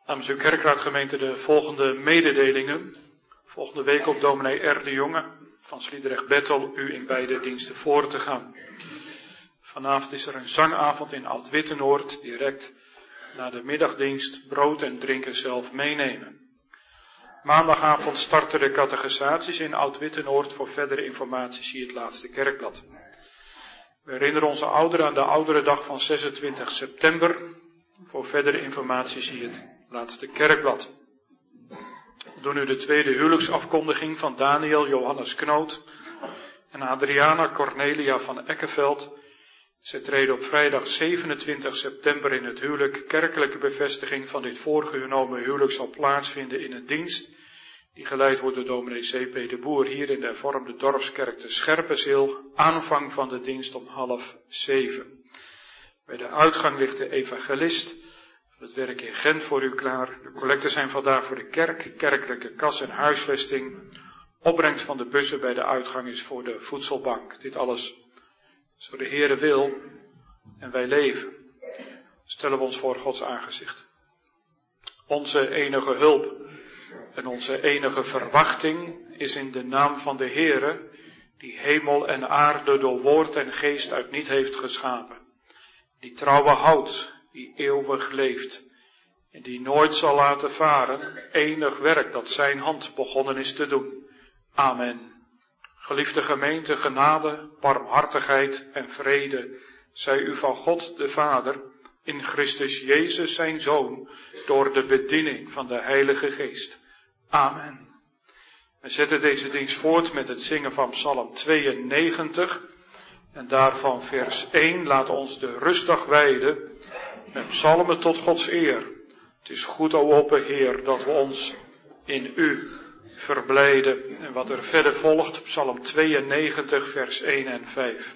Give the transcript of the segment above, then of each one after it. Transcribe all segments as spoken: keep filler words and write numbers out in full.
Namens uw kerkraadgemeente de volgende mededelingen. Volgende week op dominee R. de Jonge van Sliedrecht-Bethel u in beide diensten voor te gaan. Vanavond is er een zangavond in Oud-Wittenoord, direct na de middagdienst, brood en drinken zelf meenemen. Maandagavond starten de catechisaties in Oud-Wittenoord. Voor verdere informatie zie je het laatste kerkblad. We herinneren onze ouderen aan de ouderendag van zesentwintig september. Voor verdere informatie zie je het laatste kerkblad. We doen nu de tweede huwelijksafkondiging van Daniel Johannes Knoot en Adriana Cornelia van Eckeveld. Zij treden op vrijdag zevenentwintig september in het huwelijk. Kerkelijke bevestiging van dit voorgenomen huwelijk zal plaatsvinden in een dienst die geleid wordt door dominee C P de Boer hier in de hervormde dorpskerk te Scherpenzeel. Aanvang van de dienst om half zeven. Bij de uitgang ligt de evangelist van het werk in Gent voor u klaar. De collecten zijn vandaag voor de kerk, kerkelijke kas en huisvesting. Opbrengst van de bussen bij de uitgang is voor de voedselbank. Dit alles zo de Heere wil en wij leven. Stellen we ons voor Gods aangezicht. Onze enige hulp en onze enige verwachting is in de naam van de Heere, die hemel en aarde door woord en geest uit niet heeft geschapen. Die trouwe houdt, die eeuwig leeft en die nooit zal laten varen enig werk dat zijn hand begonnen is te doen. Amen. Geliefde gemeente, genade, barmhartigheid en vrede zij u van God de Vader in Christus Jezus zijn Zoon door de bediening van de Heilige Geest. Amen. We zetten deze dienst voort met het zingen van Psalm tweeënnegentig en daarvan vers één. Laat ons de rustdag wijden met psalmen tot Gods eer. Het is goed, o open Heer, dat we ons in u verblijden. En wat er verder volgt, Psalm tweeënnegentig, vers één en vijf.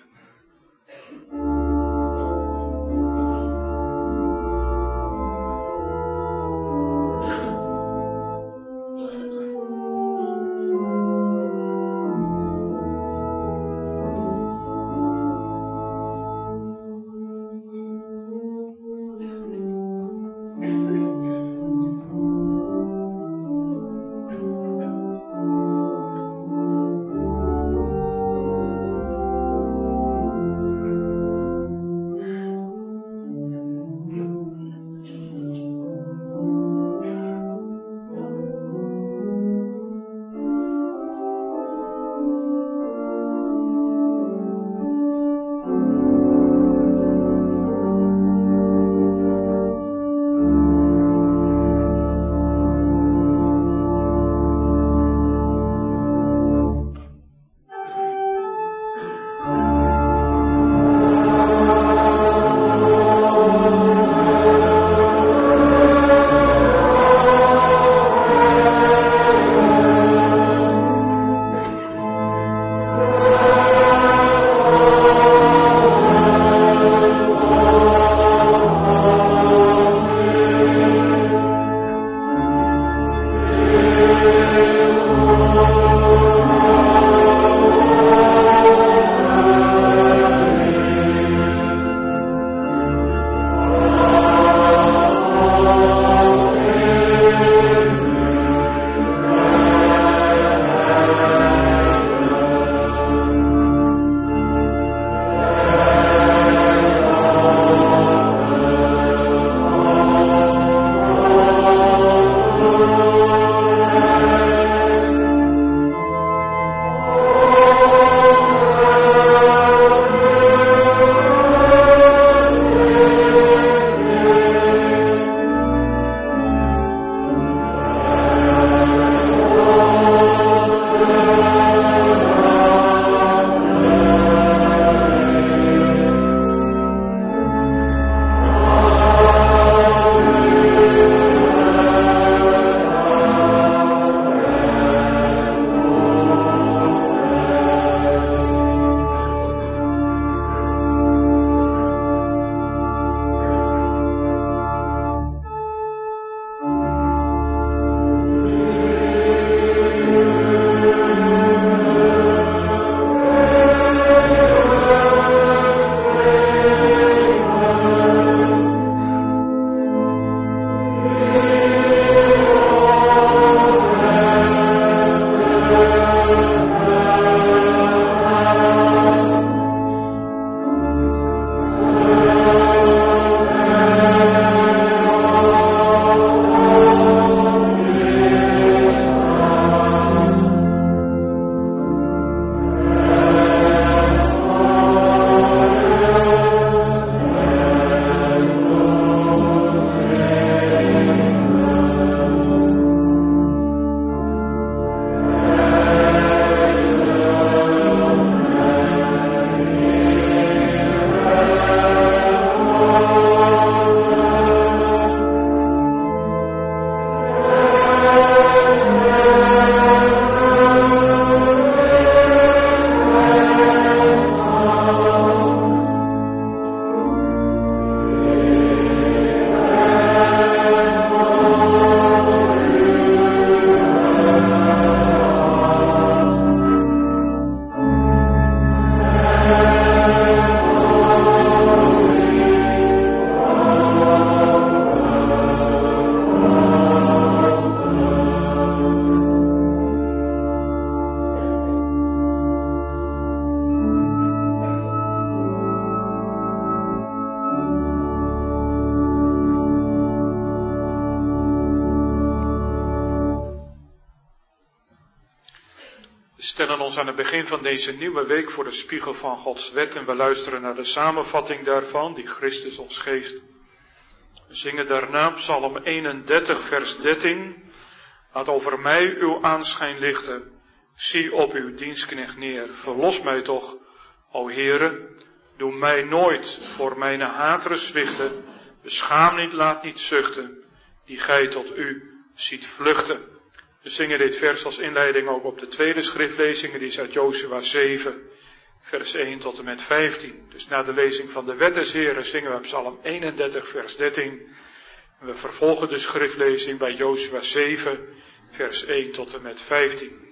We stellen ons aan het begin van deze nieuwe week voor de spiegel van Gods wet en we luisteren naar de samenvatting daarvan die Christus ons geeft. We zingen daarna Psalm eenendertig vers dertien. Laat over mij uw aanschijn lichten. Zie op uw dienstknecht neer. Verlos mij toch, o Heere. Doe mij nooit voor mijn hateren zwichten. Beschaam niet, laat niet zuchten. Die gij tot u ziet vluchten. We zingen dit vers als inleiding ook op de tweede schriftlezing. Die is uit Jozua zeven, vers één tot en met vijftien. Dus na de lezing van de wet des Heren zingen we Psalm eenendertig, vers dertien. En we vervolgen de schriftlezing bij Jozua zeven, vers één tot en met vijftien.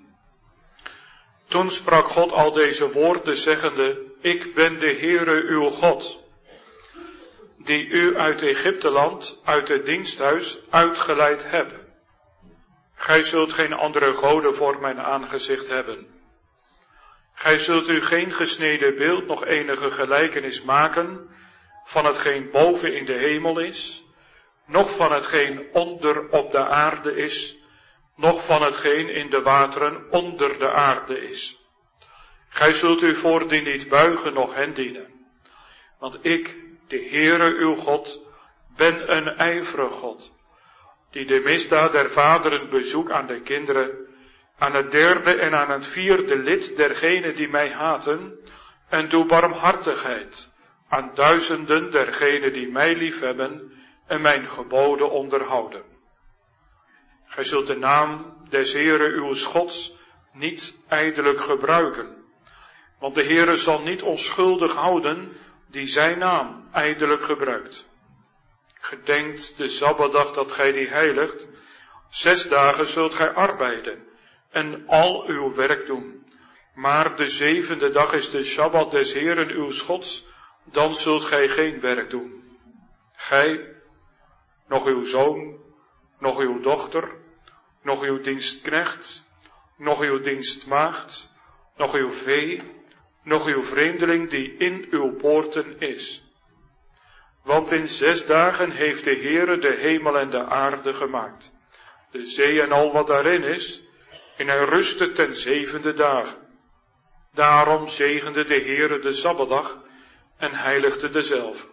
Toen sprak God al deze woorden zeggende, ik ben de Heere uw God, die u uit Egypteland, uit het diensthuis, uitgeleid heb. Gij zult geen andere goden voor mijn aangezicht hebben. Gij zult u geen gesneden beeld, nog enige gelijkenis maken van hetgeen boven in de hemel is, noch van hetgeen onder op de aarde is, noch van hetgeen in de wateren onder de aarde is. Gij zult u voor die niet buigen, noch hen dienen. Want ik, de Heere uw God, ben een ijverig God, die de misdaad der vaderen bezoek aan de kinderen, aan het derde en aan het vierde lid dergenen die mij haten, en doe barmhartigheid aan duizenden dergenen die mij liefhebben en mijn geboden onderhouden. Gij zult de naam des Heere uw Gods niet ijdelijk gebruiken, want de Heere zal niet onschuldig houden die zijn naam ijdelijk gebruikt. Gedenkt de Sabbatdag dat gij die heiligt, zes dagen zult gij arbeiden en al uw werk doen. Maar de zevende dag is de Sabbat des Heeren uw Gods, dan zult gij geen werk doen. Gij, nog uw zoon, nog uw dochter, nog uw dienstknecht, nog uw dienstmaagd, nog uw vee, nog uw vreemdeling die in uw poorten is. Want in zes dagen heeft de Heere de hemel en de aarde gemaakt, de zee en al wat daarin is, en hij rustte ten zevende dag. Daarom zegende de Heere de Sabbatdag en heiligde dezelve.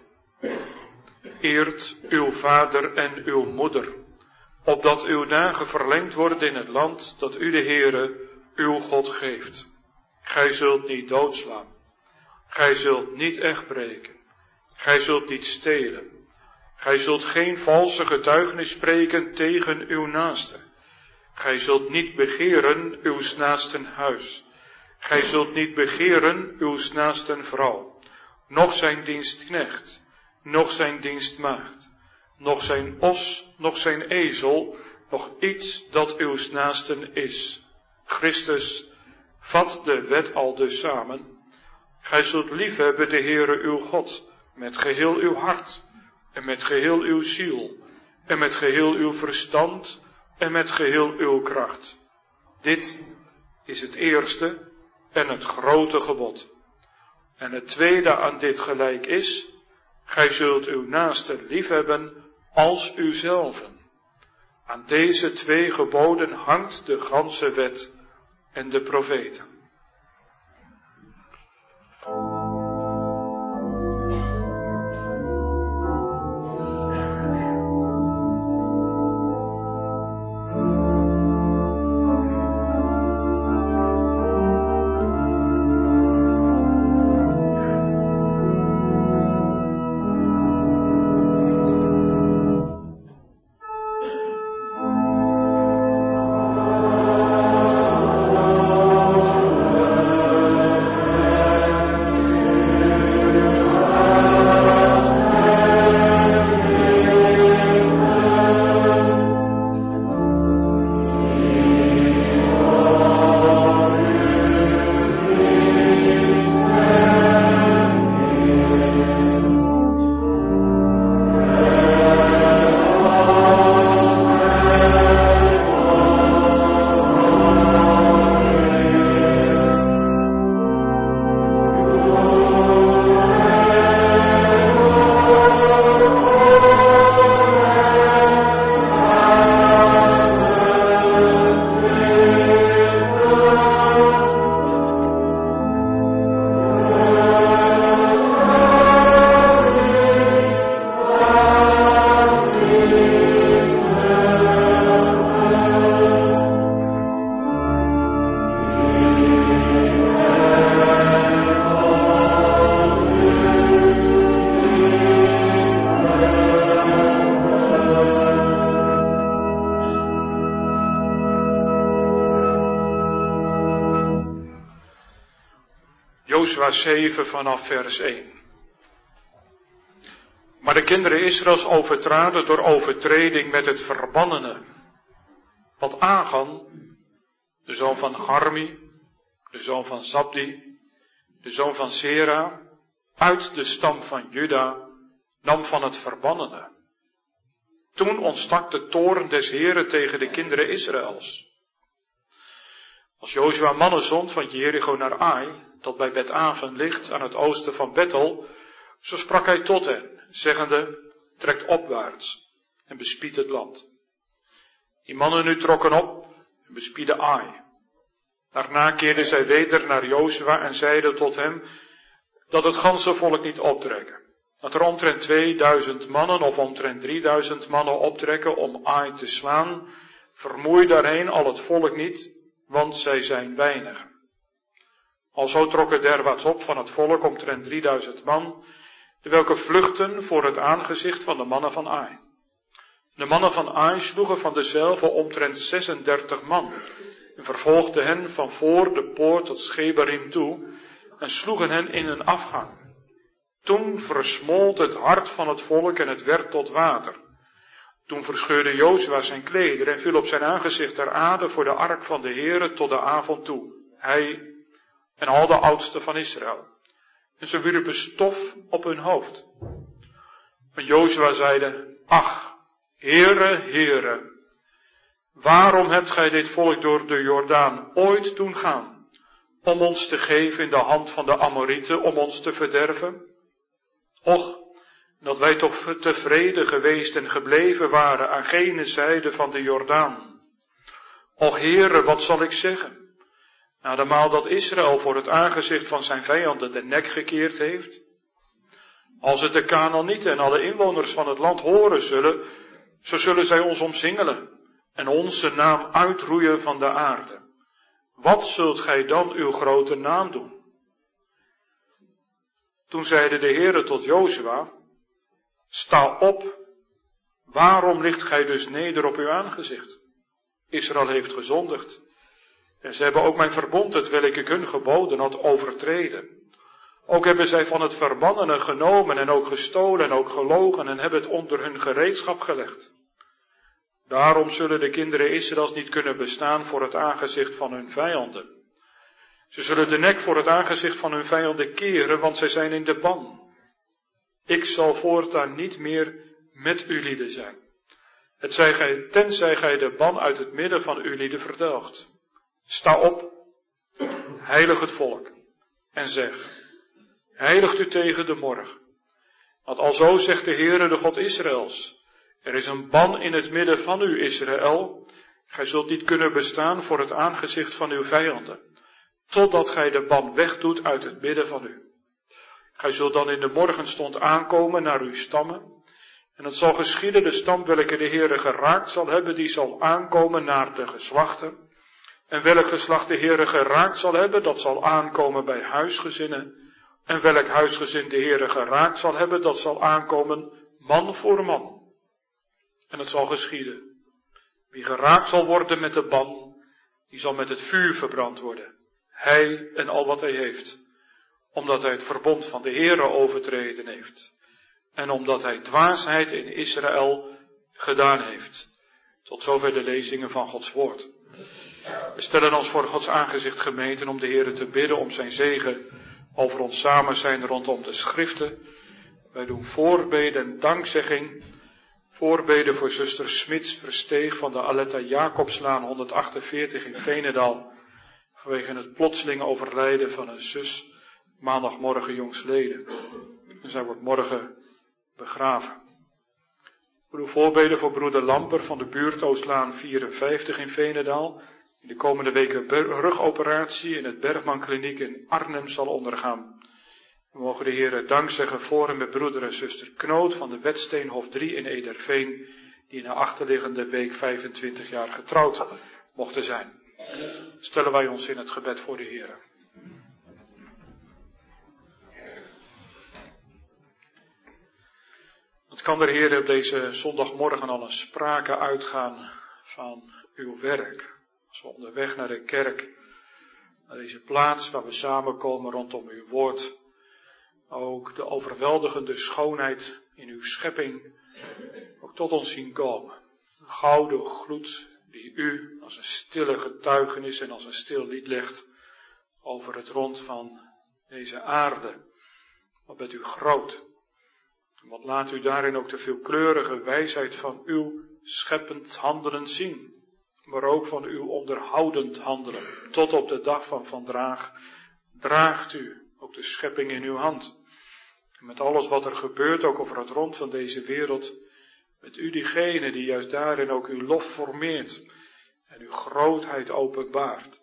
Eert uw vader en uw moeder, opdat uw dagen verlengd worden in het land dat u de Heere, uw God geeft. Gij zult niet doodslaan. Gij zult niet echtbreken. Gij zult niet stelen. Gij zult geen valse getuigenis spreken tegen uw naaste. Gij zult niet begeren uw naasten huis. Gij zult niet begeren uw naasten vrouw, noch zijn dienstknecht, noch zijn dienstmaagd, noch zijn os, noch zijn ezel, noch iets dat uw naasten is. Christus vat de wet al dus samen. Gij zult liefhebben de Heere uw God, met geheel uw hart, en met geheel uw ziel, en met geheel uw verstand, en met geheel uw kracht. Dit is het eerste en het grote gebod. En het tweede aan dit gelijk is, gij zult uw naaste liefhebben als uzelven. Aan deze twee geboden hangt de ganse wet en de profeten. Oh Jozua zeven vanaf vers één. Maar de kinderen Israëls overtraden door overtreding met het verbannene. Wat Agan, de zoon van Garmi, de zoon van Zabdi, de zoon van Zera, uit de stam van Juda, nam van het verbannene. Toen ontstak de toorn des Heren tegen de kinderen Israëls. Als Jozua mannen zond van Jericho naar Ai, dat bij Bet-Aven ligt aan het oosten van Bethel, zo sprak hij tot hen, zeggende, trekt opwaarts en bespied het land. Die mannen nu trokken op en bespieden Ai. Daarna keerden zij weder naar Jozua en zeiden tot hem, dat het ganse volk niet optrekken. Dat er omtrent tweeduizend mannen of omtrent drieduizend mannen optrekken om Ai te slaan, vermoei daarheen al het volk niet, want zij zijn weinig. Alzo trokken derwaarts op van het volk omtrent drieduizend man, de welke vluchten voor het aangezicht van de mannen van Ai. De mannen van Ai sloegen van dezelve omtrent zesendertig man, en vervolgden hen van voor de poort tot Schebarim toe, en sloegen hen in een afgang. Toen versmolt het hart van het volk en het werd tot water. Toen verscheurde Jozua zijn kleder en viel op zijn aangezicht ter aarde voor de ark van de Heere tot de avond toe. Hij en al de oudsten van Israël. En ze wierpen stof op hun hoofd. En Jozua zeide, ach, Heere, Heere, waarom hebt gij dit volk door de Jordaan ooit doen gaan, om ons te geven in de hand van de Amorieten, om ons te verderven? Och, dat wij toch tevreden geweest en gebleven waren aan gene zijde van de Jordaan. Och, Heere, wat zal ik zeggen? Na de maal dat Israël voor het aangezicht van zijn vijanden de nek gekeerd heeft. Als het de Kanaanieten en alle inwoners van het land horen zullen, zo zullen zij ons omsingelen en onze naam uitroeien van de aarde. Wat zult gij dan uw grote naam doen? Toen zeide de Heere tot Jozua, sta op, waarom ligt gij dus neder op uw aangezicht? Israël heeft gezondigd. En ze hebben ook mijn verbond, hetwelk ik hun geboden had, overtreden. Ook hebben zij van het verbannene genomen en ook gestolen en ook gelogen en hebben het onder hun gereedschap gelegd. Daarom zullen de kinderen Israëls niet kunnen bestaan voor het aangezicht van hun vijanden. Ze zullen de nek voor het aangezicht van hun vijanden keren, want zij zijn in de ban. Ik zal voortaan niet meer met uw lieden zijn. Het zij gij, tenzij gij de ban uit het midden van uw lieden verdelgt. Sta op, heilig het volk, en zeg, heiligt u tegen de morgen. Want alzo zegt de Heere, de God Israëls, er is een ban in het midden van u, Israël. Gij zult niet kunnen bestaan voor het aangezicht van uw vijanden, totdat gij de ban wegdoet uit het midden van u. Gij zult dan in de morgenstond aankomen naar uw stammen, en het zal geschieden, de stam welke de Heere geraakt zal hebben, die zal aankomen naar de geslachten. En welk geslacht de Heere geraakt zal hebben, dat zal aankomen bij huisgezinnen. En welk huisgezin de Heere geraakt zal hebben, dat zal aankomen man voor man. En het zal geschieden. Wie geraakt zal worden met de ban, die zal met het vuur verbrand worden. Hij en al wat hij heeft. Omdat hij het verbond van de Heere overtreden heeft. En omdat hij dwaasheid in Israël gedaan heeft. Tot zover de lezingen van Gods woord. We stellen ons voor Gods aangezicht gemeente om de Heere te bidden om zijn zegen over ons samen zijn rondom de schriften. Wij doen voorbeden en dankzegging. Voorbeden voor zuster Smits Versteeg van de Aletta Jacobslaan honderdachtenveertig in Veenendaal. Vanwege het plotseling overlijden van een zus maandagmorgen jongstleden. En zij wordt morgen begraven. We doen voorbeden voor broeder Lamper van de buurt Oostlaan vierenvijftig in Veenendaal. Die de komende weken rugoperatie in het Bergman Kliniek in Arnhem zal ondergaan. We mogen de Heere dank zeggen voor en met broeder en zuster Knoot van de Wetsteenhof drie in Ederveen, die in de achterliggende week vijfentwintig jaar getrouwd mochten zijn. Stellen wij ons in het gebed voor de Heere. Het kan de Heere op deze zondagmorgen al een sprake uitgaan van uw werk. Als we onderweg naar de kerk naar deze plaats waar we samenkomen rondom uw woord. Ook de overweldigende schoonheid in uw schepping ook tot ons zien komen. Een gouden gloed die u als een stille getuigenis en als een stil lied legt over het rond van deze aarde. Wat bent u groot. En wat laat u daarin ook de veelkleurige wijsheid van uw scheppend handelen zien. Maar ook van uw onderhoudend handelen. Tot op de dag van vandaag draagt u ook de schepping in uw hand. En met alles wat er gebeurt, ook over het rond van deze wereld, bent u diegene die juist daarin ook uw lof formeert en uw grootheid openbaart.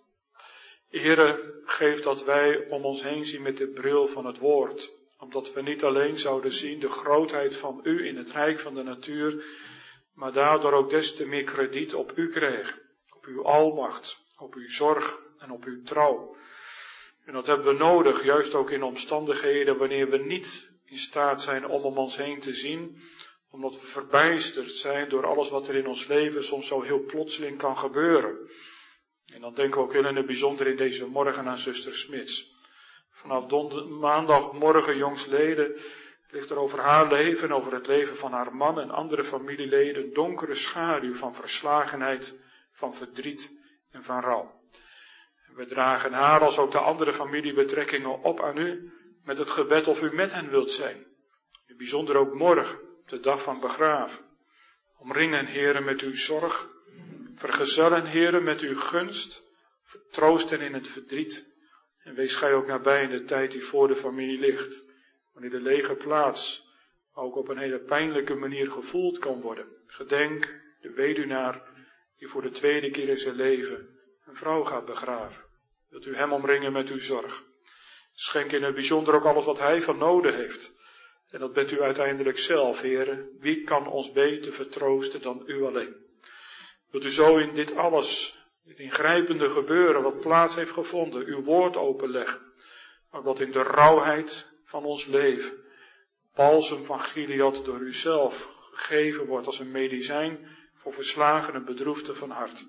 Heere, geef dat wij om ons heen zien met de bril van het woord, omdat we niet alleen zouden zien de grootheid van u in het rijk van de natuur, maar daardoor ook des te meer krediet op u krijgen, op uw almacht, op uw zorg en op uw trouw. En dat hebben we nodig, juist ook in omstandigheden wanneer we niet in staat zijn om om ons heen te zien, omdat we verbijsterd zijn door alles wat er in ons leven soms zo heel plotseling kan gebeuren. En dan denken we ook heel in het bijzonder in deze morgen aan zuster Smits. Vanaf donder, maandagmorgen jongsleden ligt er over haar leven en over het leven van haar man en andere familieleden een donkere schaduw van verslagenheid, van verdriet en van rouw. We dragen haar als ook de andere familiebetrekkingen op aan u met het gebed of u met hen wilt zijn. In het bijzonder ook morgen, de dag van begraven. Omringen, Heere, met uw zorg. Vergezellen, Heere, met uw gunst. Vertroosten in het verdriet. En wees gij ook nabij in de tijd die voor de familie ligt. Wanneer de lege plaats ook op een hele pijnlijke manier gevoeld kan worden. Gedenk de weduwnaar die voor de tweede keer in zijn leven een vrouw gaat begraven. Wilt u hem omringen met uw zorg. Schenk in het bijzonder ook alles wat hij van noden heeft. En dat bent u uiteindelijk zelf, Heere. Wie kan ons beter vertroosten dan u alleen? Wilt u zo in dit alles, dit ingrijpende gebeuren wat plaats heeft gevonden, uw woord openleggen. Maar wat in de rauwheid van ons leven, balsem van Gilead door uzelf gegeven wordt als een medicijn voor verslagen en bedroefden van hart.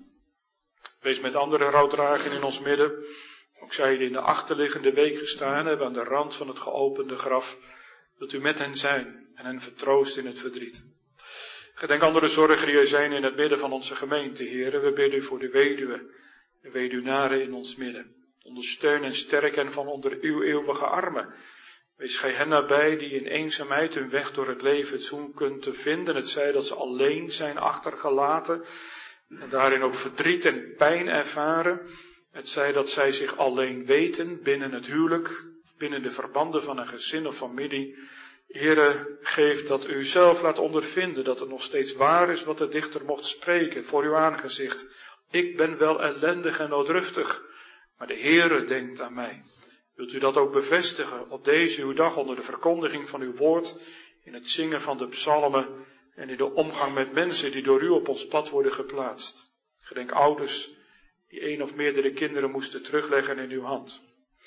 Wees met andere rouwdragers in ons midden. Ook zij die in de achterliggende week gestaan hebben aan de rand van het geopende graf. Wilt u met hen zijn en hen vertroosten in het verdriet. Gedenk andere zorgen die er zijn in het midden van onze gemeente, Heere. We bidden u voor de weduwe, de weduwnaren in ons midden. Ondersteun en sterk hen van onder uw eeuwige armen. Wees gij hen nabij die in eenzaamheid hun weg door het leven zoeken te vinden. Het zij dat ze alleen zijn achtergelaten en daarin ook verdriet en pijn ervaren. Het zij dat zij zich alleen weten binnen het huwelijk, binnen de verbanden van een gezin of familie. Heere, geef dat u zelf laat ondervinden dat het nog steeds waar is wat de dichter mocht spreken voor uw aangezicht. Ik ben wel ellendig en noodruftig, maar de Heere denkt aan mij. Wilt u dat ook bevestigen op deze uw dag onder de verkondiging van uw woord, in het zingen van de psalmen en in de omgang met mensen die door u op ons pad worden geplaatst. Gedenk ouders die één of meerdere kinderen moesten terugleggen in uw hand.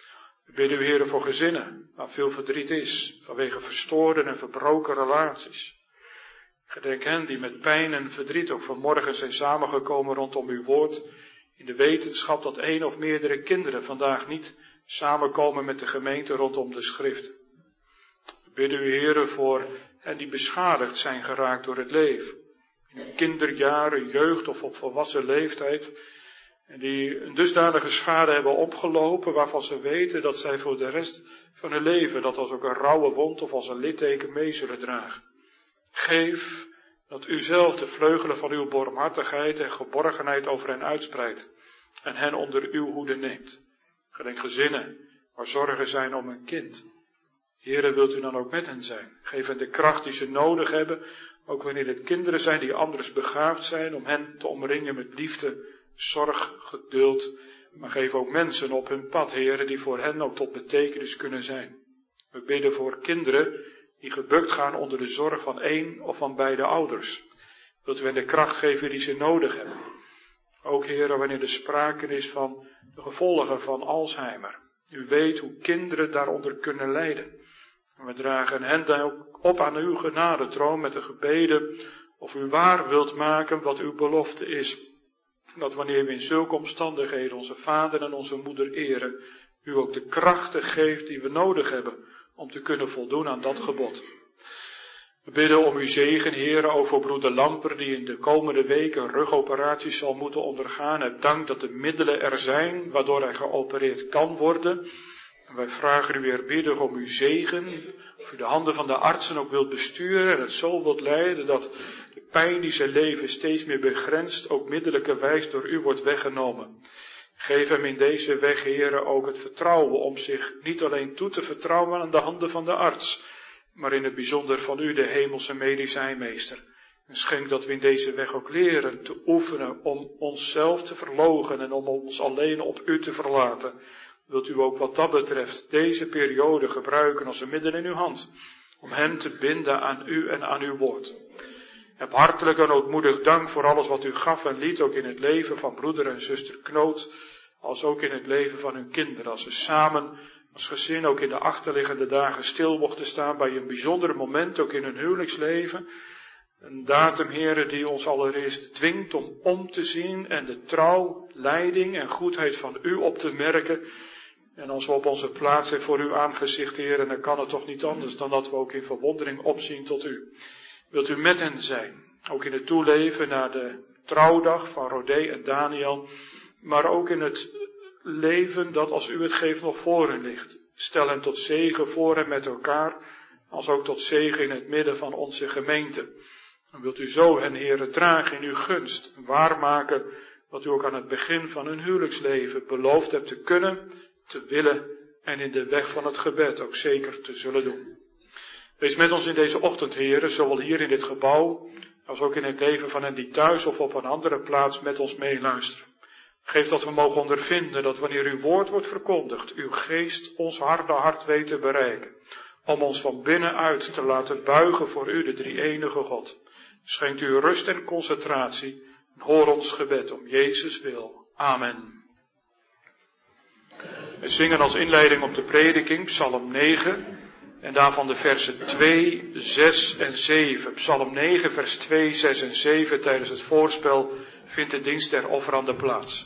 We bidden u, Heere, voor gezinnen waar veel verdriet is, vanwege verstoorde en verbroken relaties. Gedenk hen die met pijn en verdriet ook vanmorgen zijn samengekomen rondom uw woord, in de wetenschap dat één of meerdere kinderen vandaag niet samenkomen met de gemeente rondom de schriften. We bidden u, Heere, voor hen die beschadigd zijn geraakt door het leven, in hun kinderjaren, jeugd of op volwassen leeftijd, en die een dusdanige schade hebben opgelopen waarvan ze weten dat zij voor de rest van hun leven dat als ook een rauwe wond of als een litteken mee zullen dragen. Geef dat u zelf de vleugelen van uw barmhartigheid en geborgenheid over hen uitspreidt en hen onder uw hoede neemt. Gedenk gezinnen waar zorgen zijn om een kind. Heere, wilt u dan ook met hen zijn? Geef hen de kracht die ze nodig hebben, ook wanneer het kinderen zijn die anders begaafd zijn, om hen te omringen met liefde, zorg, geduld, maar geef ook mensen op hun pad, Heere, die voor hen ook tot betekenis kunnen zijn. We bidden voor kinderen die gebukt gaan onder de zorg van één of van beide ouders. Wilt u hen de kracht geven die ze nodig hebben? Ook, Heere, wanneer er sprake is van de gevolgen van Alzheimer. U weet hoe kinderen daaronder kunnen lijden. En we dragen hen dan ook op aan uw genadetroon met de gebeden of u waar wilt maken wat uw belofte is. Dat wanneer we in zulke omstandigheden onze vader en onze moeder eren, u ook de krachten geeft die we nodig hebben om te kunnen voldoen aan dat gebod. We bidden om uw zegen, Heer, ook voor broeder Lamper, die in de komende weken rugoperaties zal moeten ondergaan. Het dank dat de middelen er zijn, waardoor hij geopereerd kan worden. En wij vragen u eerbiedig om uw zegen, of u de handen van de artsen ook wilt besturen en het zo wilt leiden dat de pijn die zijn leven steeds meer begrenst, ook middelijkerwijs door u wordt weggenomen. Geef hem in deze weg, Heere, ook het vertrouwen om zich niet alleen toe te vertrouwen aan de handen van de arts, maar in het bijzonder van u, de hemelse medicijnmeester. En schenk dat we in deze weg ook leren te oefenen om onszelf te verloochenen en om ons alleen op u te verlaten. Wilt u ook wat dat betreft deze periode gebruiken als een middel in uw hand, om hen te binden aan u en aan uw woord. Heb hartelijk en ootmoedig dank voor alles wat u gaf en liet, ook in het leven van broeder en zuster Knoot, als ook in het leven van hun kinderen, als ze samen als gezin ook in de achterliggende dagen stil mochten staan bij een bijzonder moment, ook in hun huwelijksleven. Een datum, Heere, die ons allereerst dwingt om om te zien en de trouw, leiding en goedheid van u op te merken. En als we op onze plaats zijn voor uw aangezicht, Heere, dan kan het toch niet anders dan dat we ook in verwondering opzien tot u. Wilt u met hen zijn, ook in het toeleven naar de trouwdag van Rodé en Daniel, maar ook in het leven dat als u het geeft nog voor hen ligt. Stel hen tot zegen voor en met elkaar, als ook tot zegen in het midden van onze gemeente. En wilt u zo hen, Heere, dragen in uw gunst, waarmaken wat u ook aan het begin van hun huwelijksleven beloofd hebt te kunnen, te willen en in de weg van het gebed ook zeker te zullen doen. Wees met ons in deze ochtend, Heere, zowel hier in dit gebouw, als ook in het leven van hen die thuis of op een andere plaats met ons meeluisteren. Geef dat we mogen ondervinden dat wanneer uw woord wordt verkondigd, uw geest ons harde hart weet te bereiken, om ons van binnenuit te laten buigen voor u, de drie-enige God. Schenkt u rust en concentratie en hoor ons gebed om Jezus wil. Amen. We zingen als inleiding op de prediking Psalm negen en daarvan de versen twee, zes en zeven. Psalm negen, vers twee, zes en zeven. Tijdens het voorspel vindt de dienst der offeranden plaats.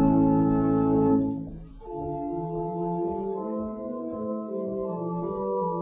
Thank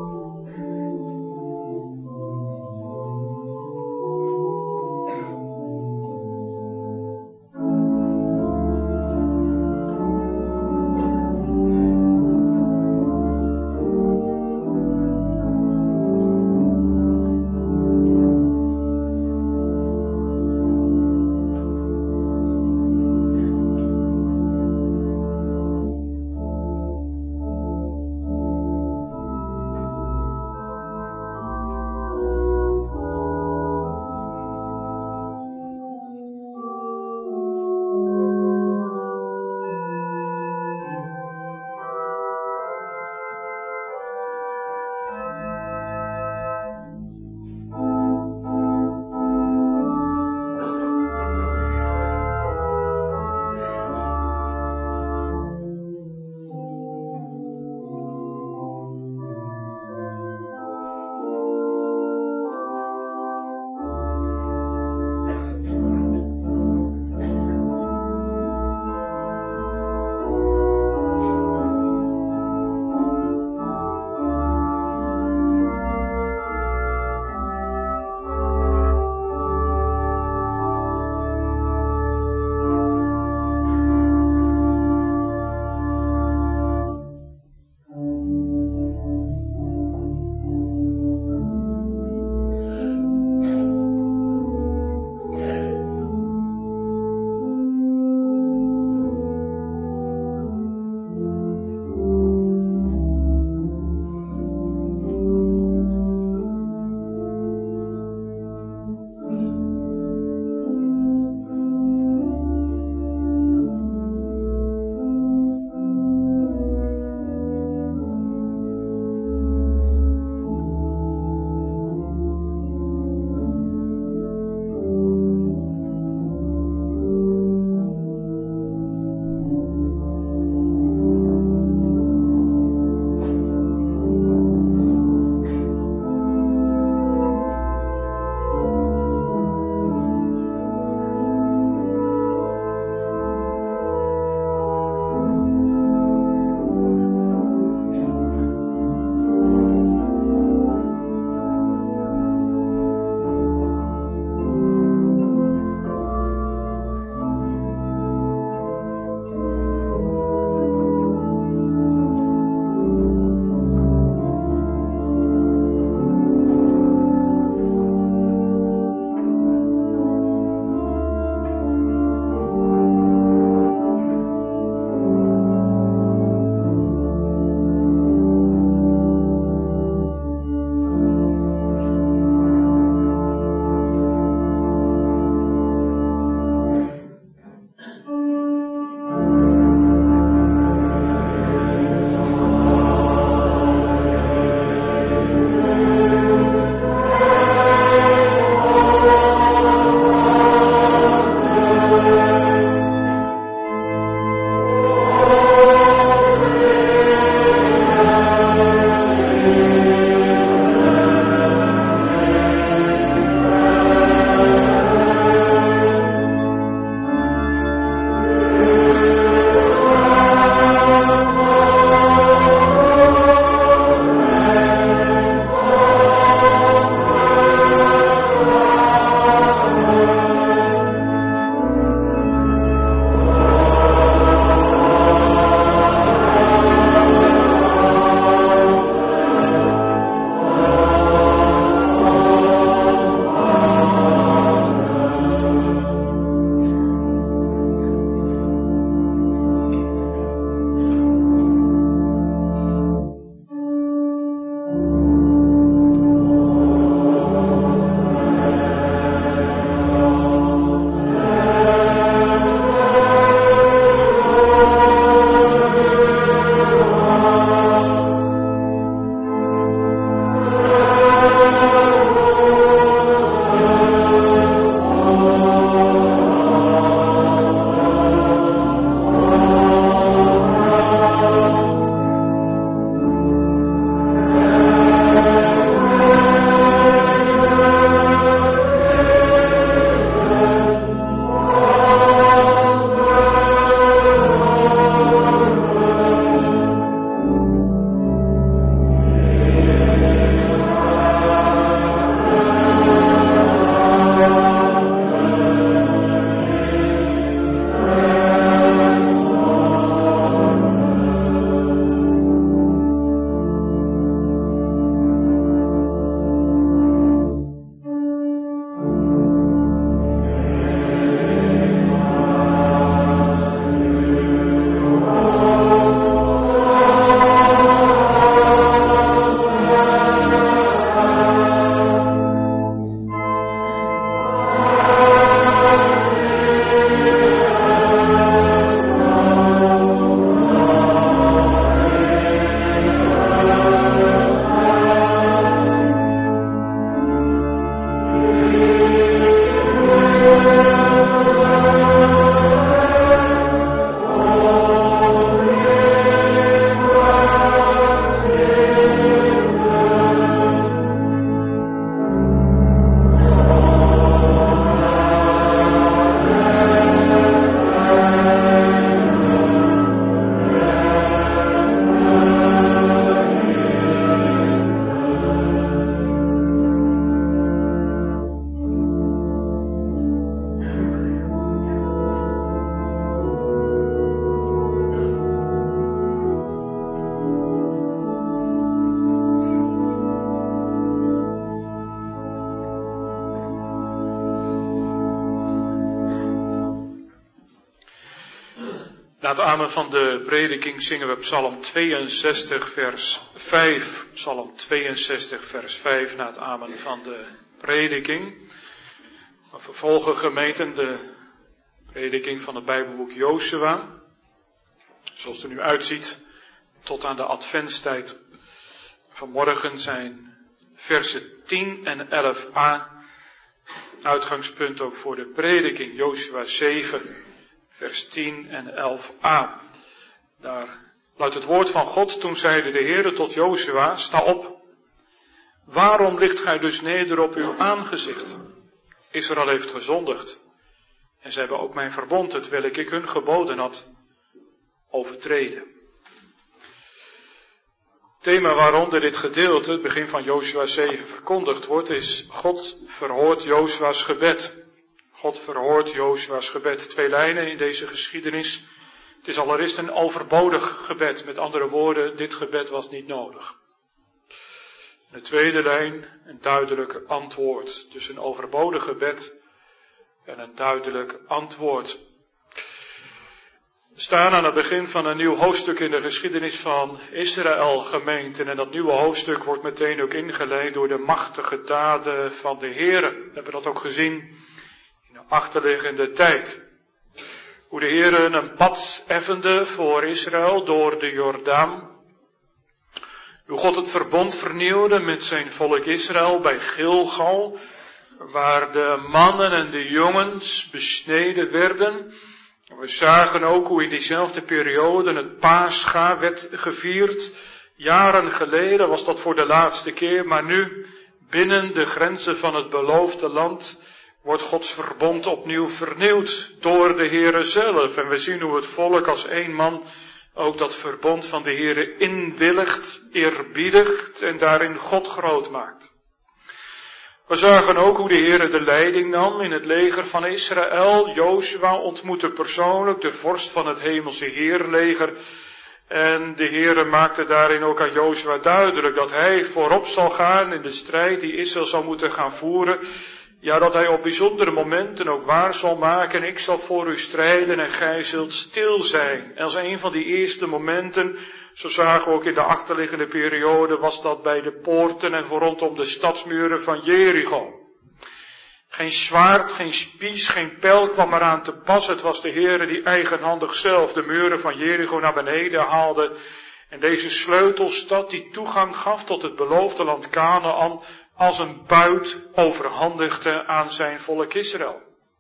het amen van de prediking zingen we Psalm tweeënzestig vers vijf. Psalm tweeënzestig vers vijf na het amen van de prediking. We vervolgen gemeenten de prediking van het Bijbelboek Jozua. Zoals het er nu uitziet, tot aan de adventstijd. Vanmorgen zijn versen tien en elf a. Uitgangspunt ook voor de prediking. Jozua zeven, vers tien en elf a. Daar luidt het woord van God. Toen zeide de Heere tot Jozua, sta op. Waarom ligt gij dus neder op uw aangezicht? Israël heeft gezondigd. En zij hebben ook mijn verbond, terwijl ik hun geboden had, overtreden. Het thema waaronder dit gedeelte, het begin van Jozua zeven, verkondigd wordt, is God verhoort Jozua's gebed. God verhoort Jozua's gebed. Twee lijnen in deze geschiedenis. Het is allereerst een overbodig gebed. Met andere woorden, dit gebed was niet nodig. De tweede lijn, een duidelijk antwoord. Dus een overbodig gebed en een duidelijk antwoord. We staan aan het begin van een nieuw hoofdstuk in de geschiedenis van Israël, gemeenten. En dat nieuwe hoofdstuk wordt meteen ook ingeleid door de machtige daden van de Heere. We hebben dat ook gezien in de achterliggende tijd. Hoe de Heere een pad effende voor Israël door de Jordaan. Hoe God het verbond vernieuwde met zijn volk Israël bij Gilgal, waar de mannen en de jongens besneden werden. We zagen ook hoe in diezelfde periode het Pascha werd gevierd. Jaren geleden was dat voor de laatste keer, maar nu binnen de grenzen van het beloofde land wordt Gods verbond opnieuw vernieuwd door de Heere zelf. En we zien hoe het volk als één man ook dat verbond van de Heere inwilligt, eerbiedigt en daarin God groot maakt. We zagen ook hoe de Heere de leiding nam in het leger van Israël. Jozua ontmoette persoonlijk de vorst van het hemelse heerleger. En de Heere maakte daarin ook aan Jozua duidelijk dat hij voorop zal gaan in de strijd die Israël zal moeten gaan voeren. Ja, dat hij op bijzondere momenten ook waar zal maken. Ik zal voor u strijden en gij zult stil zijn. En als een van die eerste momenten, zo zagen we ook in de achterliggende periode, was dat bij de poorten en voor rondom de stadsmuren van Jericho. Geen zwaard, geen spies, geen pijl kwam eraan te pas. Het was de Heere die eigenhandig zelf de muren van Jericho naar beneden haalde. En deze sleutelstad die toegang gaf tot het beloofde land Kanaan, als een buit overhandigde aan zijn volk Israël.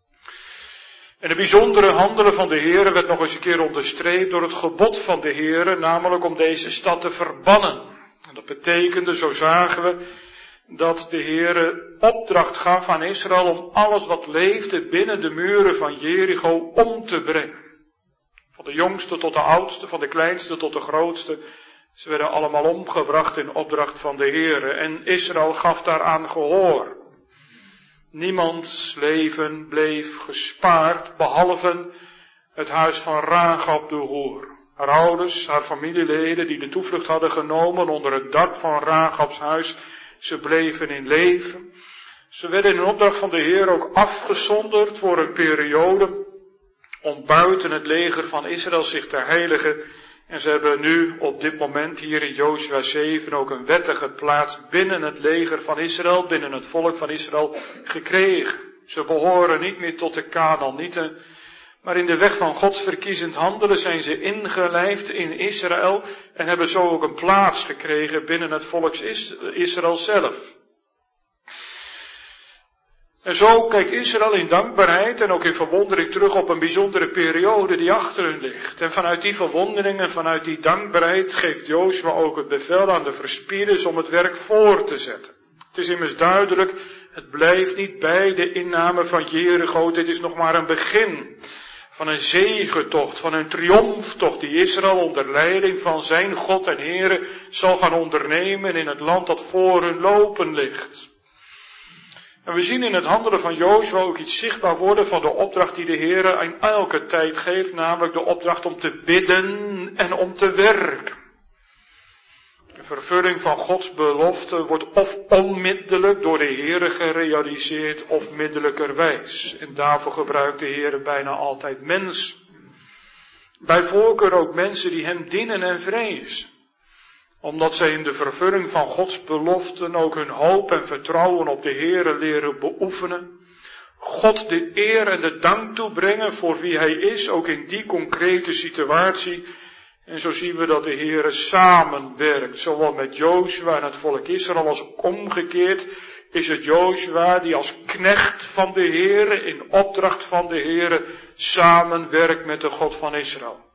En de bijzondere handelen van de Heere werd nog eens een keer onderstreept door het gebod van de Heere, namelijk om deze stad te verbannen. En dat betekende, zo zagen we, dat de Heere opdracht gaf aan Israël om alles wat leefde binnen de muren van Jericho om te brengen. Van de jongste tot de oudste, van de kleinste tot de grootste. Ze werden allemaal omgebracht in opdracht van de Heere. En Israël gaf daaraan gehoor. Niemands leven bleef gespaard, behalve het huis van Rahab de hoer. Haar ouders, haar familieleden die de toevlucht hadden genomen onder het dak van Rahabs huis, ze bleven in leven. Ze werden in opdracht van de Heer ook afgezonderd voor een periode om buiten het leger van Israël zich te heiligen. En ze hebben nu op dit moment hier in Jozua zeven ook een wettige plaats binnen het leger van Israël, binnen het volk van Israël gekregen. Ze behoren niet meer tot de Kanaanieten, maar in de weg van Gods verkiezend handelen zijn ze ingelijfd in Israël en hebben zo ook een plaats gekregen binnen het volk Israël zelf. En zo kijkt Israël in dankbaarheid en ook in verwondering terug op een bijzondere periode die achter hun ligt. En vanuit die verwondering en vanuit die dankbaarheid geeft Jozua ook het bevel aan de verspieders om het werk voor te zetten. Het is immers duidelijk, het blijft niet bij de inname van Jericho, dit is nog maar een begin van een zegentocht, van een triomftocht die Israël onder leiding van zijn God en Heere zal gaan ondernemen in het land dat voor hun lopen ligt. En we zien in het handelen van Jozua ook iets zichtbaar worden van de opdracht die de Heere in elke tijd geeft, namelijk de opdracht om te bidden en om te werken. De vervulling van Gods belofte wordt of onmiddellijk door de Heere gerealiseerd of middelijkerwijs. En daarvoor gebruikt de Heere bijna altijd mensen. Bij voorkeur ook mensen die hem dienen en vrezen. Omdat zij in de vervulling van Gods beloften ook hun hoop en vertrouwen op de Heere leren beoefenen. God de eer en de dank toebrengen voor wie hij is, ook in die concrete situatie. En zo zien we dat de Heere samenwerkt, zowel met Jozua en het volk Israël als ook omgekeerd. Is het Jozua die als knecht van de Heere, in opdracht van de Heere, samenwerkt met de God van Israël.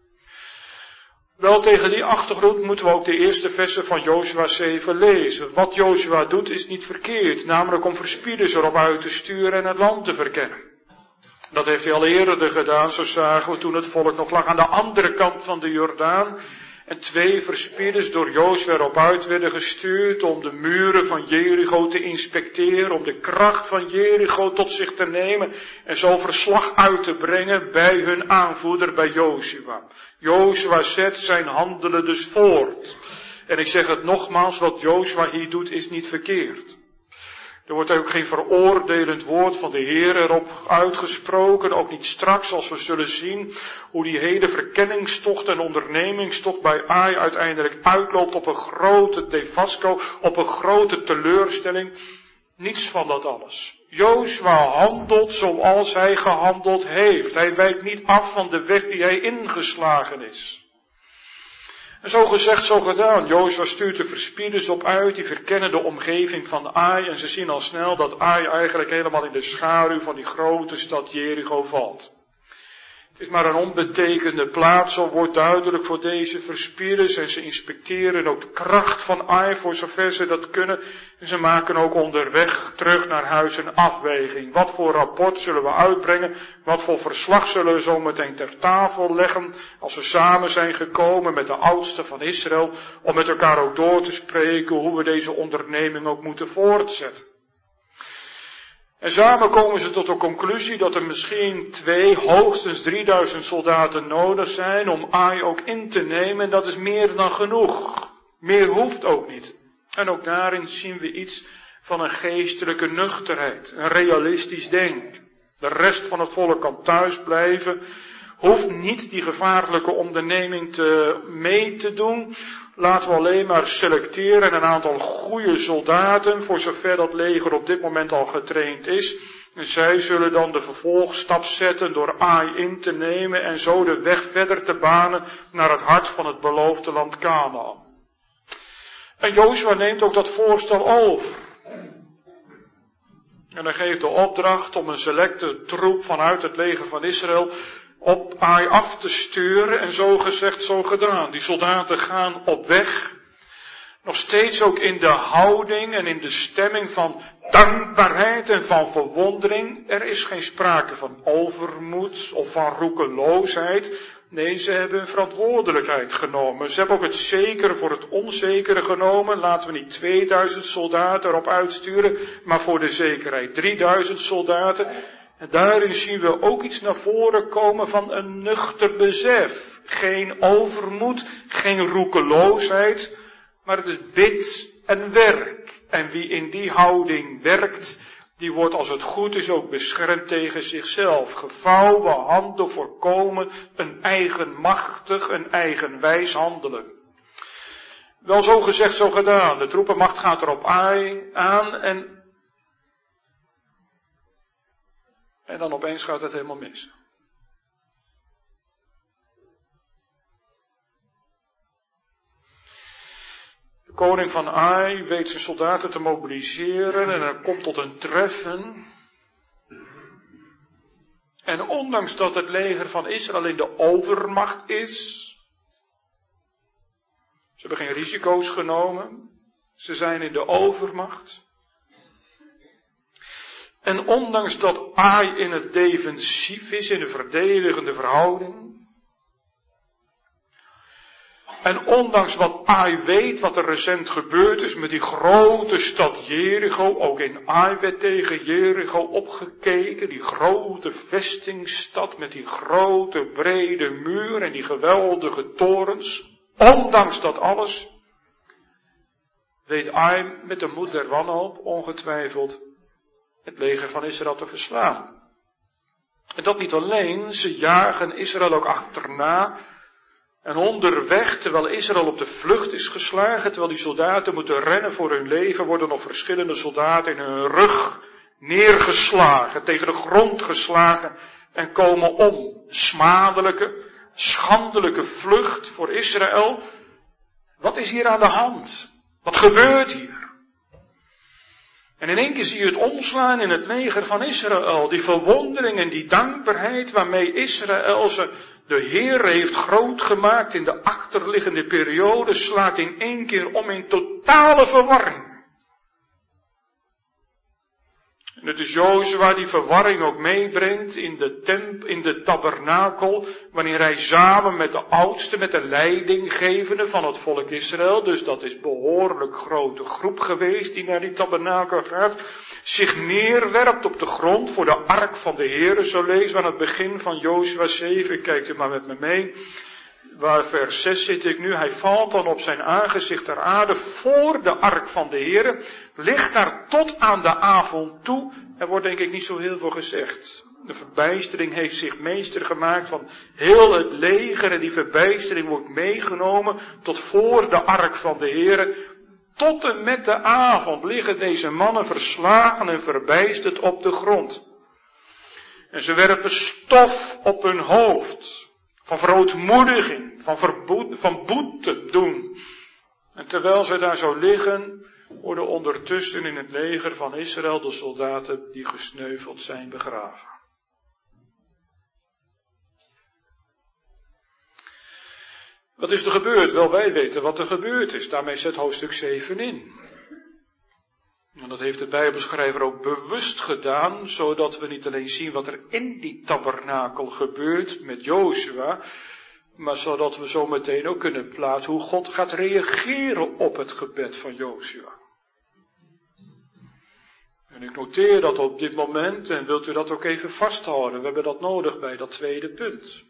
Wel, tegen die achtergrond moeten we ook de eerste versen van Jozua zeven lezen. Wat Jozua doet is niet verkeerd, namelijk om verspieders erop uit te sturen en het land te verkennen. Dat heeft hij al eerder gedaan, zo zagen we toen het volk nog lag aan de andere kant van de Jordaan. En twee verspieders door Jozua erop uit werden gestuurd om de muren van Jericho te inspecteren, om de kracht van Jericho tot zich te nemen en zo verslag uit te brengen bij hun aanvoerder, bij Jozua. Jozua zet zijn handelen dus voort. En ik zeg het nogmaals, wat Jozua hier doet is niet verkeerd. Er wordt ook geen veroordelend woord van de Heer erop uitgesproken, ook niet straks als we zullen zien hoe die hele verkenningstocht en ondernemingstocht bij Ai uiteindelijk uitloopt op een grote devasco, op een grote teleurstelling. Niets van dat alles. Jozua handelt zoals hij gehandeld heeft. Hij wijkt niet af van de weg die hij ingeslagen is. En zo gezegd, zo gedaan. Jozua stuurt de verspieders op uit, die verkennen de omgeving van Ai en ze zien al snel dat Ai eigenlijk helemaal in de schaduw van die grote stad Jericho valt. Het is maar een onbetekende plaats, zo wordt duidelijk voor deze verspieders en ze inspecteren ook de kracht van Ai voor zover ze dat kunnen. En ze maken ook onderweg terug naar huis een afweging. Wat voor rapport zullen we uitbrengen? Wat voor verslag zullen we zo meteen ter tafel leggen als we samen zijn gekomen met de oudsten van Israël om met elkaar ook door te spreken hoe we deze onderneming ook moeten voortzetten. En samen komen ze tot de conclusie dat er misschien twee, hoogstens drieduizend soldaten nodig zijn om Ai ook in te nemen. En dat is meer dan genoeg. Meer hoeft ook niet. En ook daarin zien we iets van een geestelijke nuchterheid. Een realistisch denken. De rest van het volk kan thuis blijven. Hoeft niet die gevaarlijke onderneming te, mee te doen. Laten we alleen maar selecteren en een aantal goede soldaten, voor zover dat leger op dit moment al getraind is. En zij zullen dan de vervolgstap zetten door Ai in te nemen en zo de weg verder te banen naar het hart van het beloofde land Kanaan. En Jozua neemt ook dat voorstel over. En hij geeft de opdracht om een selecte troep vanuit het leger van Israël op Ai af te sturen en zo gezegd, zo gedaan. Die soldaten gaan op weg, nog steeds ook in de houding en in de stemming van dankbaarheid en van verwondering. Er is geen sprake van overmoed of van roekeloosheid. Nee, ze hebben hun verantwoordelijkheid genomen. Ze hebben ook het zekere voor het onzekere genomen. Laten we niet tweeduizend soldaten erop uitsturen, maar voor de zekerheid drieduizend soldaten. En daarin zien we ook iets naar voren komen van een nuchter besef. Geen overmoed, geen roekeloosheid, maar het is bid en werk. En wie in die houding werkt, die wordt als het goed is ook beschermd tegen zichzelf. Gevouwen handen voorkomen een eigenmachtig, een eigenwijs handelen. Wel zo gezegd, zo gedaan. De troepenmacht gaat erop aan en En dan opeens gaat het helemaal mis. De koning van Ai weet zijn soldaten te mobiliseren en er komt tot een treffen. En ondanks dat het leger van Israël in de overmacht is, ze hebben geen risico's genomen, ze zijn in de overmacht. En ondanks dat Ai in het defensief is, in de verdedigende verhouding. En ondanks wat Ai weet, wat er recent gebeurd is met die grote stad Jericho. Ook in Ai werd tegen Jericho opgekeken. Die grote vestingstad met die grote brede muur en die geweldige torens. Ondanks dat alles weet Ai met de moed der wanhoop ongetwijfeld het leger van Israël te verslaan. En dat niet alleen, ze jagen Israël ook achterna. En onderweg, terwijl Israël op de vlucht is geslagen, terwijl die soldaten moeten rennen voor hun leven, worden nog verschillende soldaten in hun rug neergeslagen, tegen de grond geslagen en komen om. Smadelijke, schandelijke vlucht voor Israël. Wat is hier aan de hand? Wat gebeurt hier? En in één keer zie je het omslaan in het leger van Israël. Die verwondering en die dankbaarheid waarmee Israël ze de Heer heeft groot gemaakt in de achterliggende periode, slaat in één keer om in totale verwarring. En het is Jozua die verwarring ook meebrengt in de temp, in de tabernakel, wanneer hij samen met de oudsten, met de leidinggevenden van het volk Israël, dus dat is behoorlijk grote groep geweest die naar die tabernakel gaat, zich neerwerpt op de grond voor de ark van de Heer. Zo lezen we aan het begin van Jozua zeven, kijkt u maar met me mee. Waar vers zes zit ik nu, hij valt dan op zijn aangezicht ter aarde voor de ark van de Heere, ligt daar tot aan de avond toe. Er wordt denk ik niet zo heel veel gezegd. De verbijstering heeft zich meester gemaakt van heel het leger en die verbijstering wordt meegenomen tot voor de ark van de Heere. Tot en met de avond liggen deze mannen verslagen en verbijsterd op de grond. En ze werpen stof op hun hoofd. Van verootmoediging, van, verboed, van boete doen. En terwijl ze daar zo liggen, worden ondertussen in het leger van Israël de soldaten die gesneuveld zijn begraven. Wat is er gebeurd? Wel, wij weten wat er gebeurd is. Daarmee zet hoofdstuk zeven in. En dat heeft de Bijbelschrijver ook bewust gedaan, zodat we niet alleen zien wat er in die tabernakel gebeurt met Jozua, maar zodat we zo meteen ook kunnen plaatsen hoe God gaat reageren op het gebed van Jozua. En ik noteer dat op dit moment, en wilt u dat ook even vasthouden, we hebben dat nodig bij dat tweede punt.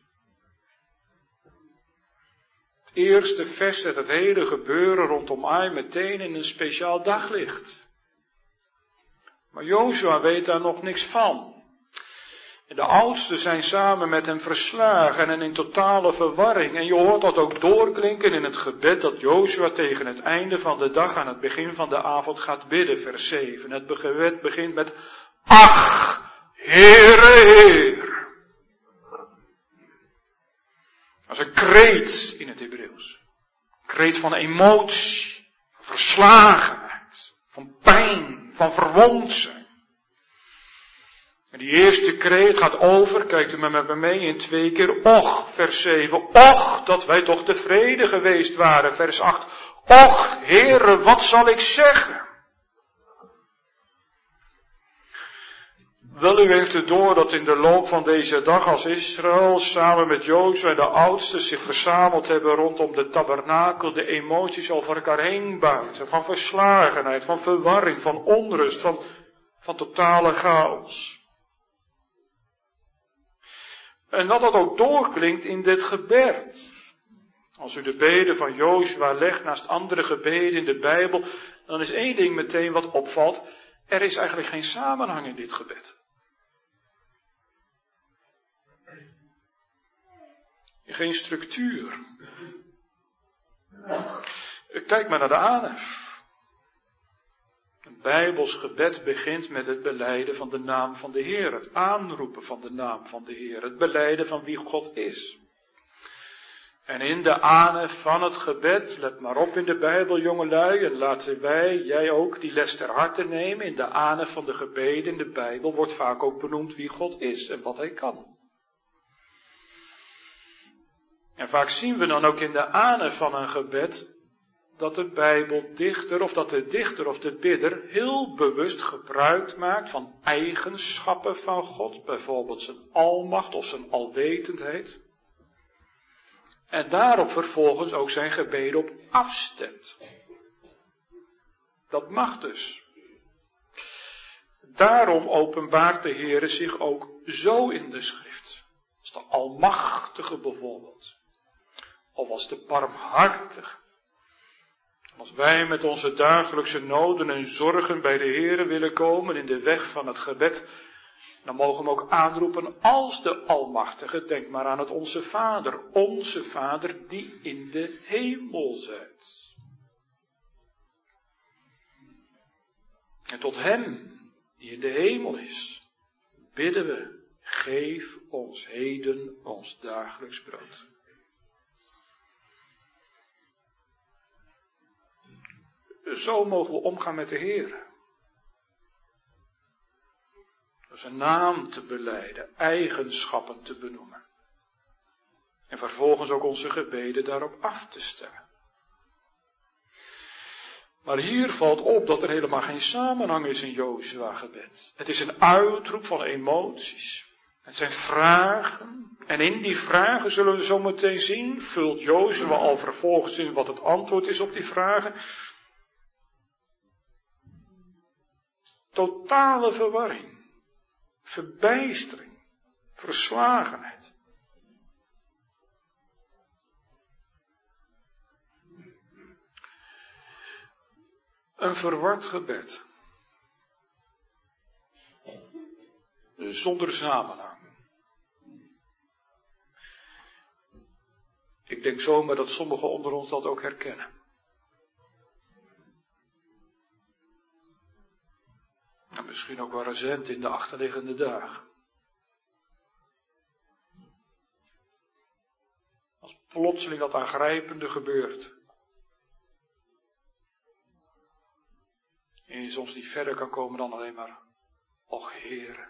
Het eerste vers zet het hele gebeuren rondom Ai meteen in een speciaal daglicht. Maar Jozua weet daar nog niks van. En de oudsten zijn samen met hem verslagen en in totale verwarring. En je hoort dat ook doorklinken in het gebed dat Jozua tegen het einde van de dag aan het begin van de avond gaat bidden, vers zeven. Het gebed begint met, ach, Heere, Heer. Dat is een kreet in het Hebreeuws. Een kreet van emotie, van verslagenheid, van pijn, van verwond zijn. En die eerste kreet gaat over, kijkt u maar met me mee, in twee keer och, vers zeven. Och, dat wij toch tevreden geweest waren, vers acht. Och, Heere, wat zal ik zeggen? Wel, u heeft het door dat in de loop van deze dag als Israël samen met Jozua en de oudsten zich verzameld hebben rondom de tabernakel, de emoties over elkaar heen buiten, van verslagenheid, van verwarring, van onrust, van, van totale chaos. En dat dat ook doorklinkt in dit gebed. Als u de beden van Jozua legt naast andere gebeden in de Bijbel, dan is één ding meteen wat opvalt. Er is eigenlijk geen samenhang in dit gebed. Geen structuur. Kijk maar naar de Anef. Een Bijbels gebed begint met het belijden van de naam van de Heer. Het aanroepen van de naam van de Heer. Het belijden van wie God is. En in de Anef van het gebed, let maar op in de Bijbel jongelui, en laten wij, jij ook, die les ter harte nemen. In de Anef van de gebeden in de Bijbel wordt vaak ook benoemd wie God is en wat hij kan. En vaak zien we dan ook in de Anef van een gebed dat de Bijbeldichter of dat de dichter of de bidder heel bewust gebruik maakt van eigenschappen van God, bijvoorbeeld zijn almacht of zijn alwetendheid. En daarop vervolgens ook zijn gebeden op afstemt. Dat mag dus. Daarom openbaart de Heere zich ook zo in de schrift. Als de Almachtige bijvoorbeeld. Of als de Barmhartige. Als wij met onze dagelijkse noden en zorgen bij de Heere willen komen in de weg van het gebed, Dan mogen we ook aanroepen als de Almachtige. Denk maar aan het Onze Vader. Onze Vader die in de hemel zijt. En tot Hem die in de hemel is, bidden we, geef ons heden ons dagelijks brood. Zo mogen we omgaan met de Heer. Zijn naam te belijden, eigenschappen te benoemen. En vervolgens ook onze gebeden daarop af te stellen. Maar hier valt op dat er helemaal geen samenhang is in Jozua gebed. Het is een uitroep van emoties. Het zijn vragen. En in die vragen zullen we zo meteen zien, vult Jozua al vervolgens in wat het antwoord is op die vragen. Totale verwarring. Verbijstering, verslagenheid. Een verward gebed. Zonder samenhang. Ik denk zomaar dat sommigen onder ons dat ook herkennen. En misschien ook wel recent in de achterliggende dagen. Als plotseling dat aangrijpende gebeurt. En je soms niet verder kan komen dan alleen maar, och Heere.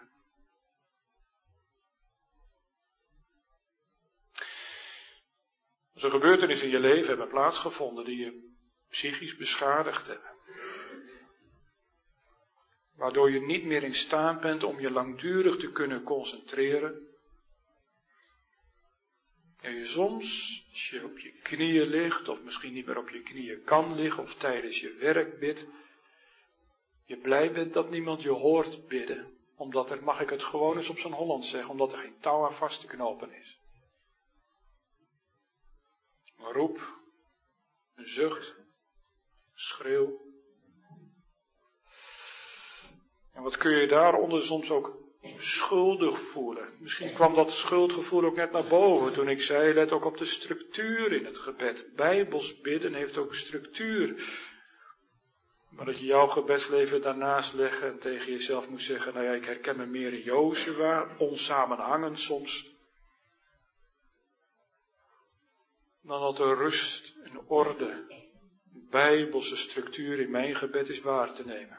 Als er gebeurtenissen in je leven hebben plaatsgevonden die je psychisch beschadigd hebben. Waardoor je niet meer in staat bent om je langdurig te kunnen concentreren. En je soms, als je op je knieën ligt, of misschien niet meer op je knieën kan liggen, of tijdens je werk bidt, je blij bent dat niemand je hoort bidden. Omdat er, mag ik het gewoon eens op zijn Holland zeggen, omdat er geen touw aan vast te knopen is. Een roep, een zucht, een schreeuw. En wat kun je daaronder soms ook schuldig voelen. Misschien kwam dat schuldgevoel ook net naar boven toen ik zei, let ook op de structuur in het gebed. Bijbels bidden heeft ook structuur. Maar dat je jouw gebedsleven daarnaast legt en tegen jezelf moet zeggen, nou ja, ik herken me meer in Jozua, onsamenhangend soms. Dan dat er rust en orde, bijbelse structuur in mijn gebed is waar te nemen.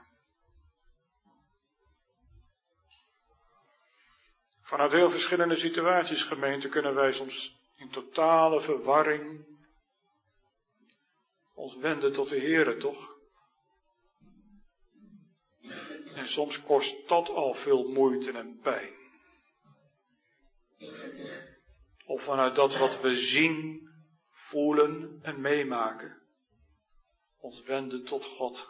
Vanuit heel verschillende situaties, gemeente, kunnen wij soms in totale verwarring ons wenden tot de Heere, toch? En soms kost dat al veel moeite en pijn. Of vanuit dat wat we zien, voelen en meemaken, ons wenden tot God.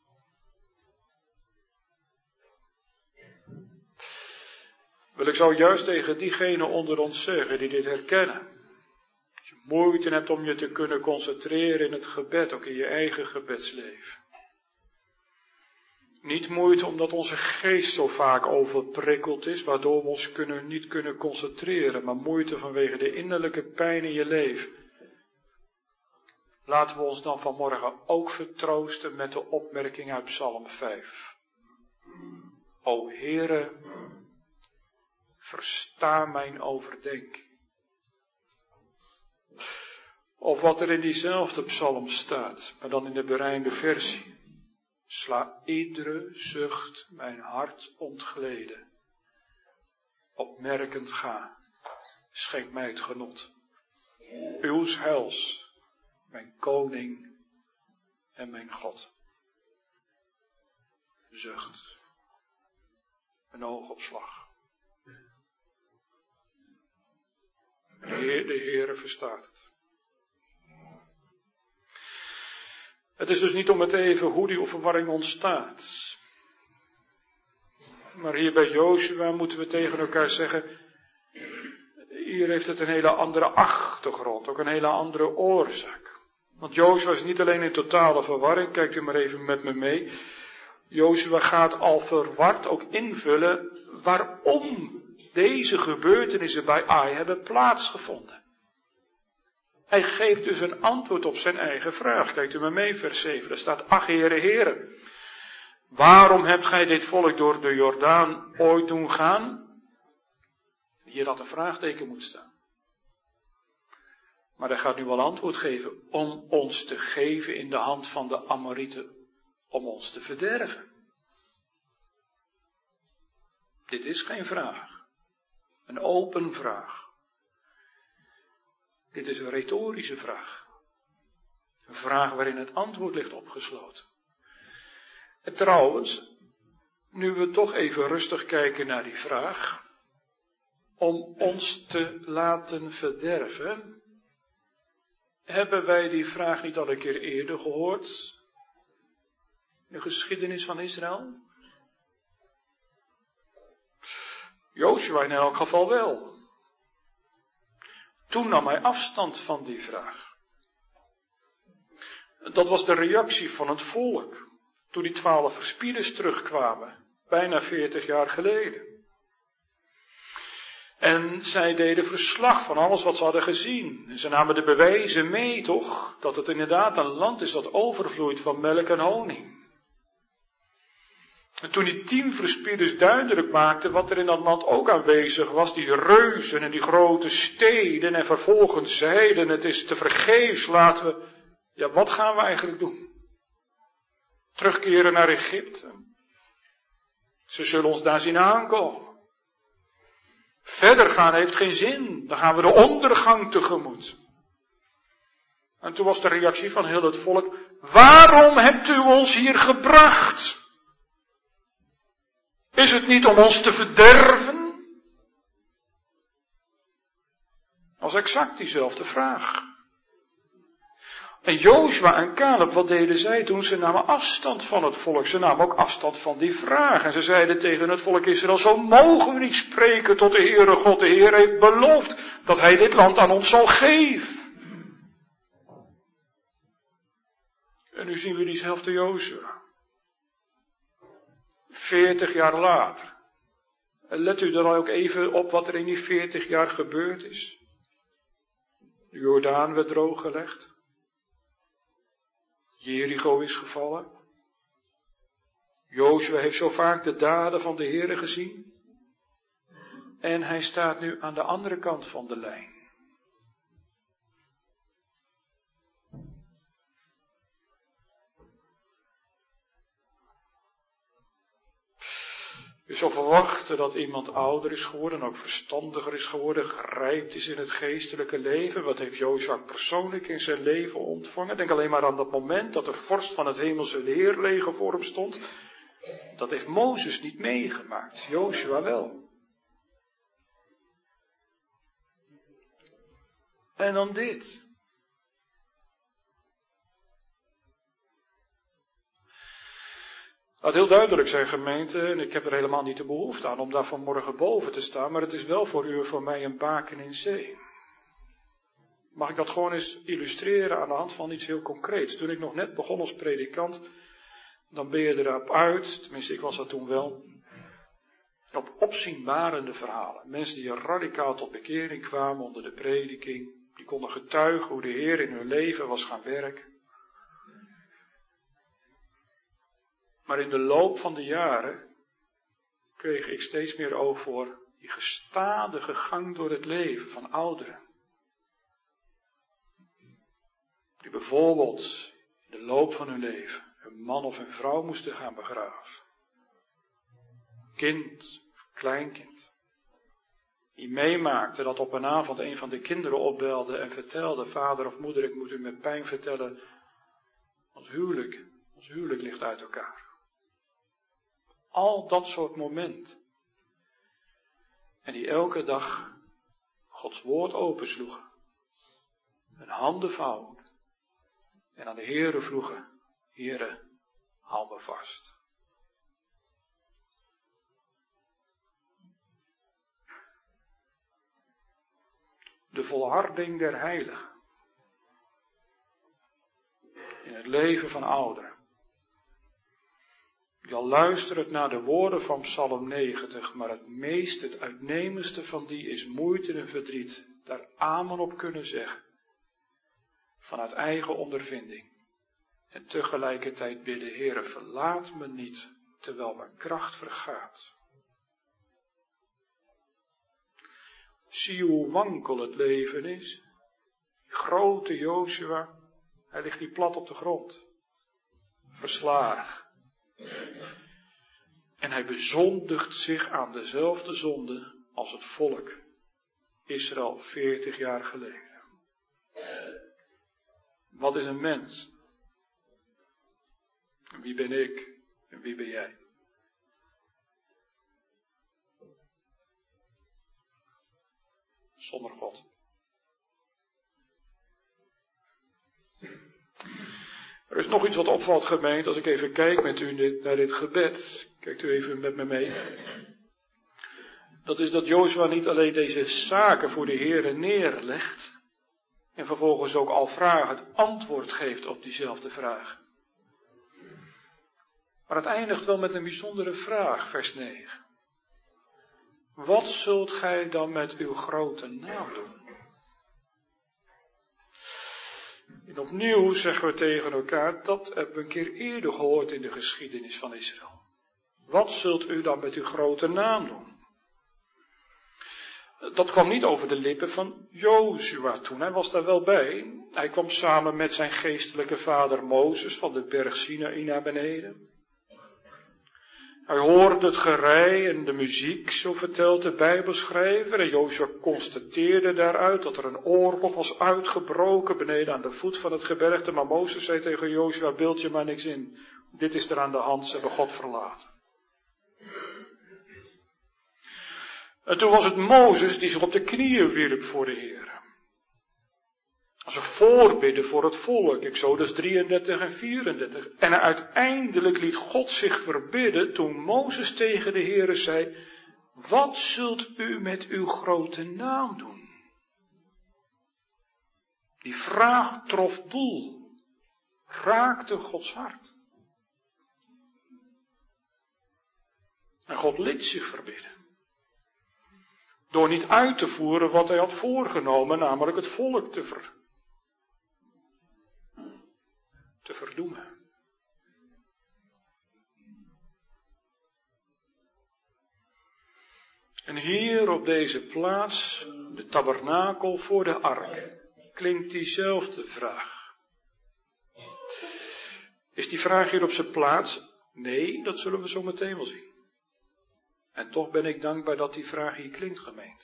Wil ik zo juist tegen diegenen onder ons zeggen die dit herkennen. Als je moeite hebt om je te kunnen concentreren in het gebed, ook in je eigen gebedsleven. Niet moeite omdat onze geest zo vaak overprikkeld is, waardoor we ons kunnen, niet kunnen concentreren, maar moeite vanwege de innerlijke pijn in je leven. Laten we ons dan vanmorgen ook vertroosten met de opmerking uit Psalm vijf. O Heere, versta mijn overdenking. Of wat er in diezelfde psalm staat, maar dan in de berijmde versie. Sla iedere zucht mijn hart ontgleden. Opmerkend ga, schenk mij het genot. Uws heils, mijn koning en mijn God. Zucht, een oogopslag. De Heer, de Heere verstaat het. Het is dus niet om het even hoe die verwarring ontstaat. Maar hier bij Jozua moeten we tegen elkaar zeggen, hier heeft het een hele andere achtergrond, ook een hele andere oorzaak. Want Jozua is niet alleen in totale verwarring, kijkt u maar even met me mee. Jozua gaat al verward ook invullen waarom deze gebeurtenissen bij Ai hebben plaatsgevonden. Hij geeft dus een antwoord op zijn eigen vraag. Kijkt u maar mee, vers zeven. Daar staat, ach, Heere, Heere, waarom hebt gij dit volk door de Jordaan ooit doen gaan? Hier had een vraagteken moeten staan. Maar hij gaat nu wel antwoord geven om ons te geven in de hand van de Amorieten, om ons te verderven. Dit is geen vraag. Een open vraag. Dit is een retorische vraag. Een vraag waarin het antwoord ligt opgesloten. En trouwens, nu we toch even rustig kijken naar die vraag, om ons te laten verderven, hebben wij die vraag niet al een keer eerder gehoord? In de geschiedenis van Israël? Jozua in elk geval wel. Toen nam hij afstand van die vraag. Dat was de reactie van het volk, toen die twaalf verspieders terugkwamen, bijna veertig jaar geleden. En zij deden verslag van alles wat ze hadden gezien. En ze namen de bewijzen mee, toch, dat het inderdaad een land is dat overvloeit van melk en honing. En toen die tien verspieders duidelijk maakten wat er in dat land ook aanwezig was, die reuzen en die grote steden, en vervolgens zeiden, het is te vergeefs, laten we, ja, wat gaan we eigenlijk doen? Terugkeren naar Egypte. Ze zullen ons daar zien aankomen. Verder gaan heeft geen zin, dan gaan we de ondergang tegemoet. En toen was de reactie van heel het volk, waarom hebt u ons hier gebracht? Is het niet om ons te verderven? Dat was exact diezelfde vraag. En Jozua en Caleb, wat deden zij toen? Ze namen afstand van het volk. Ze namen ook afstand van die vraag. En ze zeiden tegen het volk Israël, zo mogen we niet spreken tot de Heere God. De Heer heeft beloofd dat Hij dit land aan ons zal geven. En nu zien we diezelfde Jozua. Veertig jaar later. En let u er ook even op wat er in die veertig jaar gebeurd is. De Jordaan werd drooggelegd. Jericho is gevallen. Jozua heeft zo vaak de daden van de Heere gezien. En hij staat nu aan de andere kant van de lijn. Je zou verwachten dat iemand ouder is geworden, ook verstandiger is geworden, gerijpt is in het geestelijke leven. Wat heeft Jozua persoonlijk in zijn leven ontvangen? Denk alleen maar aan dat moment dat de vorst van het hemelse leerleger voor hem stond. Dat heeft Mozes niet meegemaakt, Jozua wel. En dan dit. Laat heel duidelijk zijn, gemeente, en ik heb er helemaal niet de behoefte aan om daar vanmorgen boven te staan, maar het is wel voor u en voor mij een baken in zee. Mag ik dat gewoon eens illustreren aan de hand van iets heel concreets? Toen ik nog net begon als predikant, dan ben je erop uit, tenminste ik was dat toen wel, op opzienbarende verhalen. Mensen die radicaal tot bekering kwamen onder de prediking, die konden getuigen hoe de Heer in hun leven was gaan werken. Maar in de loop van de jaren kreeg ik steeds meer oog voor die gestadige gang door het leven van ouderen. Die bijvoorbeeld in de loop van hun leven een man of een vrouw moesten gaan begraven. Kind, kleinkind. Die meemaakte dat op een avond een van de kinderen opbelde en vertelde, vader of moeder, ik moet u met pijn vertellen, ons huwelijk, ons huwelijk ligt uit elkaar. Al dat soort momenten. En die elke dag Gods woord opensloegen. Hun handen vouwen. En aan de Heere vroegen, Heere, hou me vast. De volharding der heiligen. In het leven van ouderen. die al luistert naar de woorden van Psalm negentig, maar het meest, het uitnemendste van die is moeite en verdriet, daar amen op kunnen zeggen, vanuit eigen ondervinding. En tegelijkertijd bidden, Heere, verlaat me niet, terwijl mijn kracht vergaat. Zie hoe wankel het leven is. Die grote Jozua, hij ligt niet plat op de grond. Verslagen. En hij bezondigt zich aan dezelfde zonde als het volk Israël veertig jaar geleden. Wat is een mens? En wie ben ik? En wie ben jij? Zonder God. Er is nog iets wat opvalt, gemeente, als ik even kijk met u naar dit gebed. Kijkt u even met me mee. Dat is dat Jozua niet alleen deze zaken voor de Heere neerlegt en vervolgens ook al vragend antwoord geeft op diezelfde vraag. Maar het eindigt wel met een bijzondere vraag, vers negen. Wat zult gij dan met uw grote naam doen? En opnieuw zeggen we tegen elkaar, dat hebben we een keer eerder gehoord in de geschiedenis van Israël. Wat zult u dan met uw grote naam doen? Dat kwam niet over de lippen van Jozua toen, hij was daar wel bij. Hij kwam samen met zijn geestelijke vader Mozes van de berg Sinaï naar beneden. Hij hoorde het gerei en de muziek, zo vertelt de Bijbelschrijver. En Jozua constateerde daaruit dat er een oorlog was uitgebroken beneden aan de voet van het gebergte. Maar Mozes zei tegen Jozua, beeld je maar niks in. Dit is er aan de hand, ze hebben God verlaten. En toen was het Mozes die zich op de knieën wierp voor de Heer. Als een voorbidden voor het volk, Exodus drieëndertig en vierendertig. En uiteindelijk liet God zich verbidden toen Mozes tegen de Heere zei, wat zult u met uw grote naam doen? Die vraag trof doel, raakte Gods hart. En God liet zich verbidden. Door niet uit te voeren wat hij had voorgenomen, namelijk het volk te ver, te verdoemen. En hier op deze plaats, de tabernakel voor de ark, klinkt diezelfde vraag. Is die vraag hier op zijn plaats? Nee, dat zullen we zo meteen wel zien. En toch ben ik dankbaar dat die vraag hier klinkt, gemeente.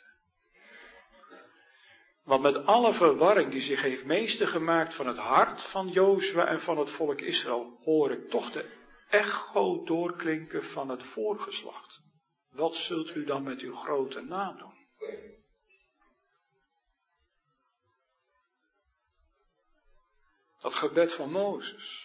Want met alle verwarring die zich heeft meester gemaakt van het hart van Jozua en van het volk Israël, hoor ik toch de echo doorklinken van het voorgeslacht. Wat zult u dan met uw grote naam doen? Dat gebed van Mozes.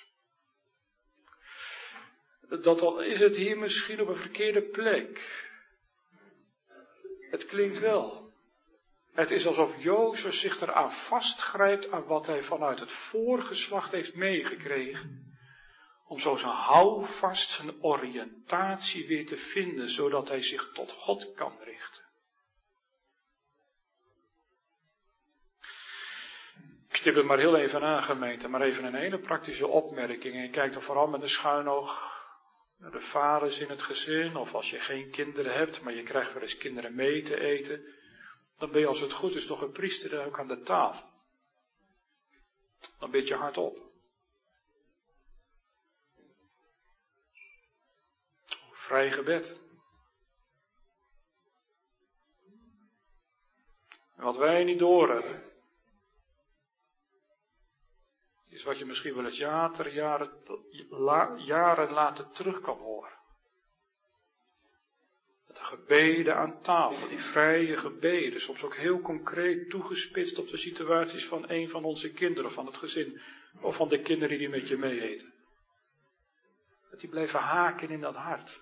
Dat al is het hier misschien op een verkeerde plek. Het klinkt wel. Het is alsof Jozef zich eraan vastgrijpt aan wat hij vanuit het voorgeslacht heeft meegekregen. Om zo zijn houvast, zijn oriëntatie weer te vinden, zodat hij zich tot God kan richten. Ik stip het maar heel even aan, gemeente, maar even een hele praktische opmerking. En je kijkt er vooral met een schuin oog naar de vaders in het gezin, of als je geen kinderen hebt, maar je krijgt wel eens kinderen mee te eten. Dan ben je, als het goed is, toch een priester ook aan de tafel. Dan bid je hardop. Vrij gebed. En wat wij niet doorhebben, is wat je misschien wel eens jaren, jaren, jaren later terug kan horen. De gebeden aan tafel, die vrije gebeden, soms ook heel concreet toegespitst op de situaties van een van onze kinderen, van het gezin, of van de kinderen die met je mee eten. Dat die blijven haken in dat hart.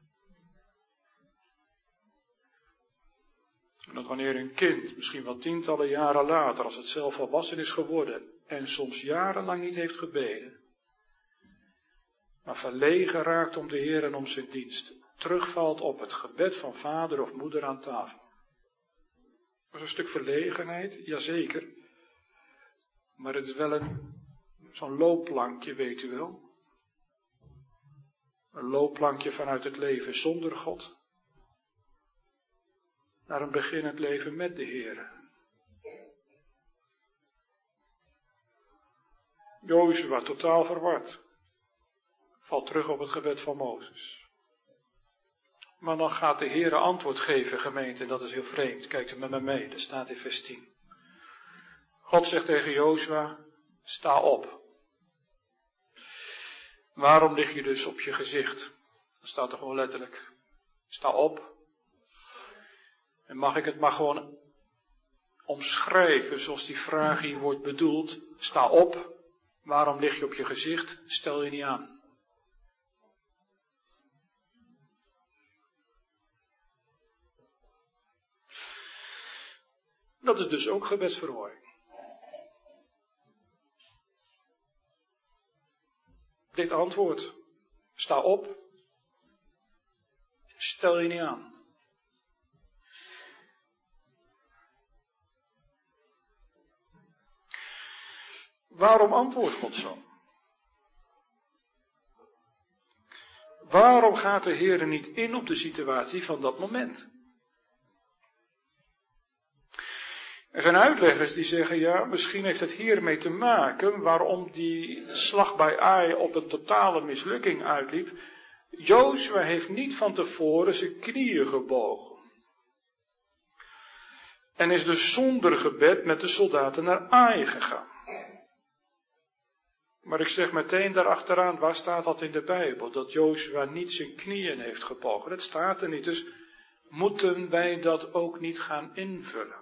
En dat wanneer een kind, misschien wel tientallen jaren later, als het zelf volwassen is geworden, en soms jarenlang niet heeft gebeden, maar verlegen raakt om de Heer en om zijn dienst, terugvalt op het gebed van vader of moeder aan tafel. Dat is een stuk verlegenheid, jazeker. Maar het is wel een, zo'n loopplankje, weet u wel. Een loopplankje vanuit het leven zonder God naar een beginnend leven met de Heer. Jozua, totaal verward, valt terug op het gebed van Mozes. Maar dan gaat de Heer antwoord geven, gemeente, en dat is heel vreemd. Kijkt u met me mee, dat staat in vers tien. God zegt tegen Jozua, sta op. Waarom lig je dus op je gezicht? Dat staat er gewoon letterlijk. Sta op. En mag ik het maar gewoon omschrijven zoals die vraag hier wordt bedoeld. Sta op. Waarom lig je op je gezicht? Stel je niet aan. Dat is dus ook gebedsverhoring. Dit antwoord. Sta op. Stel je niet aan. Waarom antwoordt God zo? Waarom gaat de Heer niet in op de situatie van dat moment? Er zijn uitleggers die zeggen, ja, misschien heeft het hiermee te maken waarom die slag bij Ai op een totale mislukking uitliep. Jozua heeft niet van tevoren zijn knieën gebogen. En is dus zonder gebed met de soldaten naar Ai gegaan. Maar ik zeg meteen daarachteraan, waar staat dat in de Bijbel? Dat Jozua niet zijn knieën heeft gebogen. Dat staat er niet, dus moeten wij dat ook niet gaan invullen.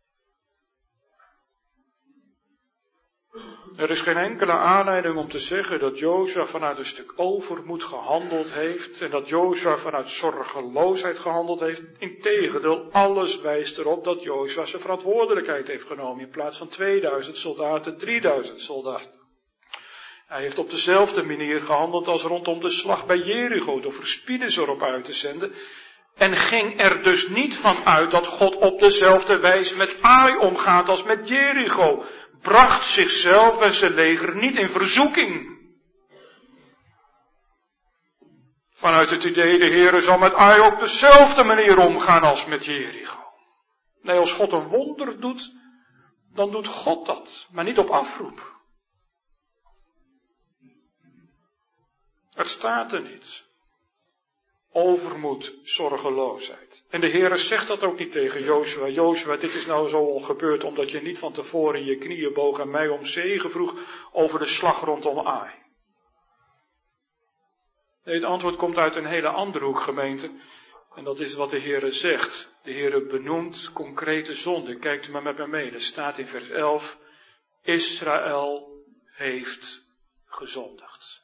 Er is geen enkele aanleiding om te zeggen dat Jozua vanuit een stuk overmoed gehandeld heeft en dat Jozua vanuit zorgeloosheid gehandeld heeft. Integendeel, alles wijst erop dat Jozua zijn verantwoordelijkheid heeft genomen in plaats van tweeduizend soldaten, drieduizend soldaten. Hij heeft op dezelfde manier gehandeld als rondom de slag bij Jericho, door verspieders erop uit te zenden. En ging er dus niet van uit dat God op dezelfde wijze met Ai omgaat als met Jericho. Bracht zichzelf en zijn leger niet in verzoeking. Vanuit het idee, de Heere zal met Ai op dezelfde manier omgaan als met Jericho. Nee, als God een wonder doet, dan doet God dat, maar niet op afroep. Het staat er niet. Overmoed, zorgeloosheid. En de Heere zegt dat ook niet tegen Jozua. Jozua, dit is nou zo al gebeurd omdat je niet van tevoren je knieën boog en mij om zegen vroeg over de slag rondom Ai. Nee, het antwoord komt uit een hele andere hoek, gemeente. En dat is wat de Heere zegt. De Heere benoemt concrete zonden. Kijkt u maar met me mee. Er staat in vers elf. Israël heeft gezondigd.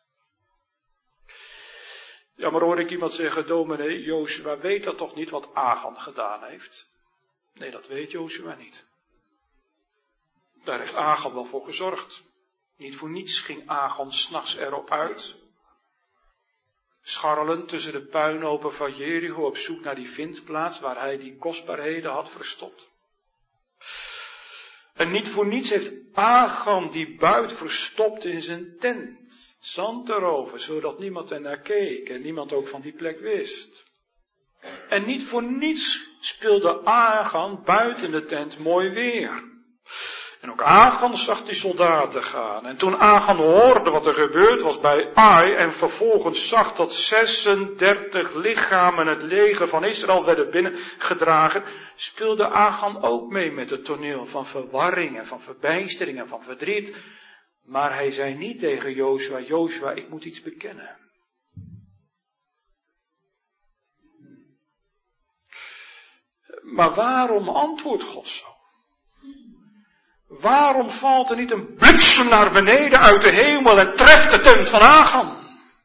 Ja, maar hoor ik iemand zeggen, dominee, Jozua weet dat toch niet wat Achan gedaan heeft? Nee, dat weet Jozua niet. Daar heeft Achan wel voor gezorgd. Niet voor niets ging Achan 's nachts erop uit. Scharrelend tussen de puinhopen van Jericho op zoek naar die vindplaats waar hij die kostbaarheden had verstopt. En niet voor niets heeft Achan die buit verstopt in zijn tent. Zand erover, zodat niemand er naar keek en niemand ook van die plek wist. En niet voor niets speelde Achan buiten de tent mooi weer. En ook Achan zag die soldaten gaan. En toen Achan hoorde wat er gebeurd was bij Ai en vervolgens zag dat zesendertig lichamen het leger van Israël werden binnengedragen, speelde Achan ook mee met het toneel van verwarring en van verbijstering en van verdriet. Maar hij zei niet tegen Jozua, Jozua, ik moet iets bekennen. Maar waarom antwoordt God zo? Waarom valt er niet een bliksem naar beneden uit de hemel en treft de tent van Achan?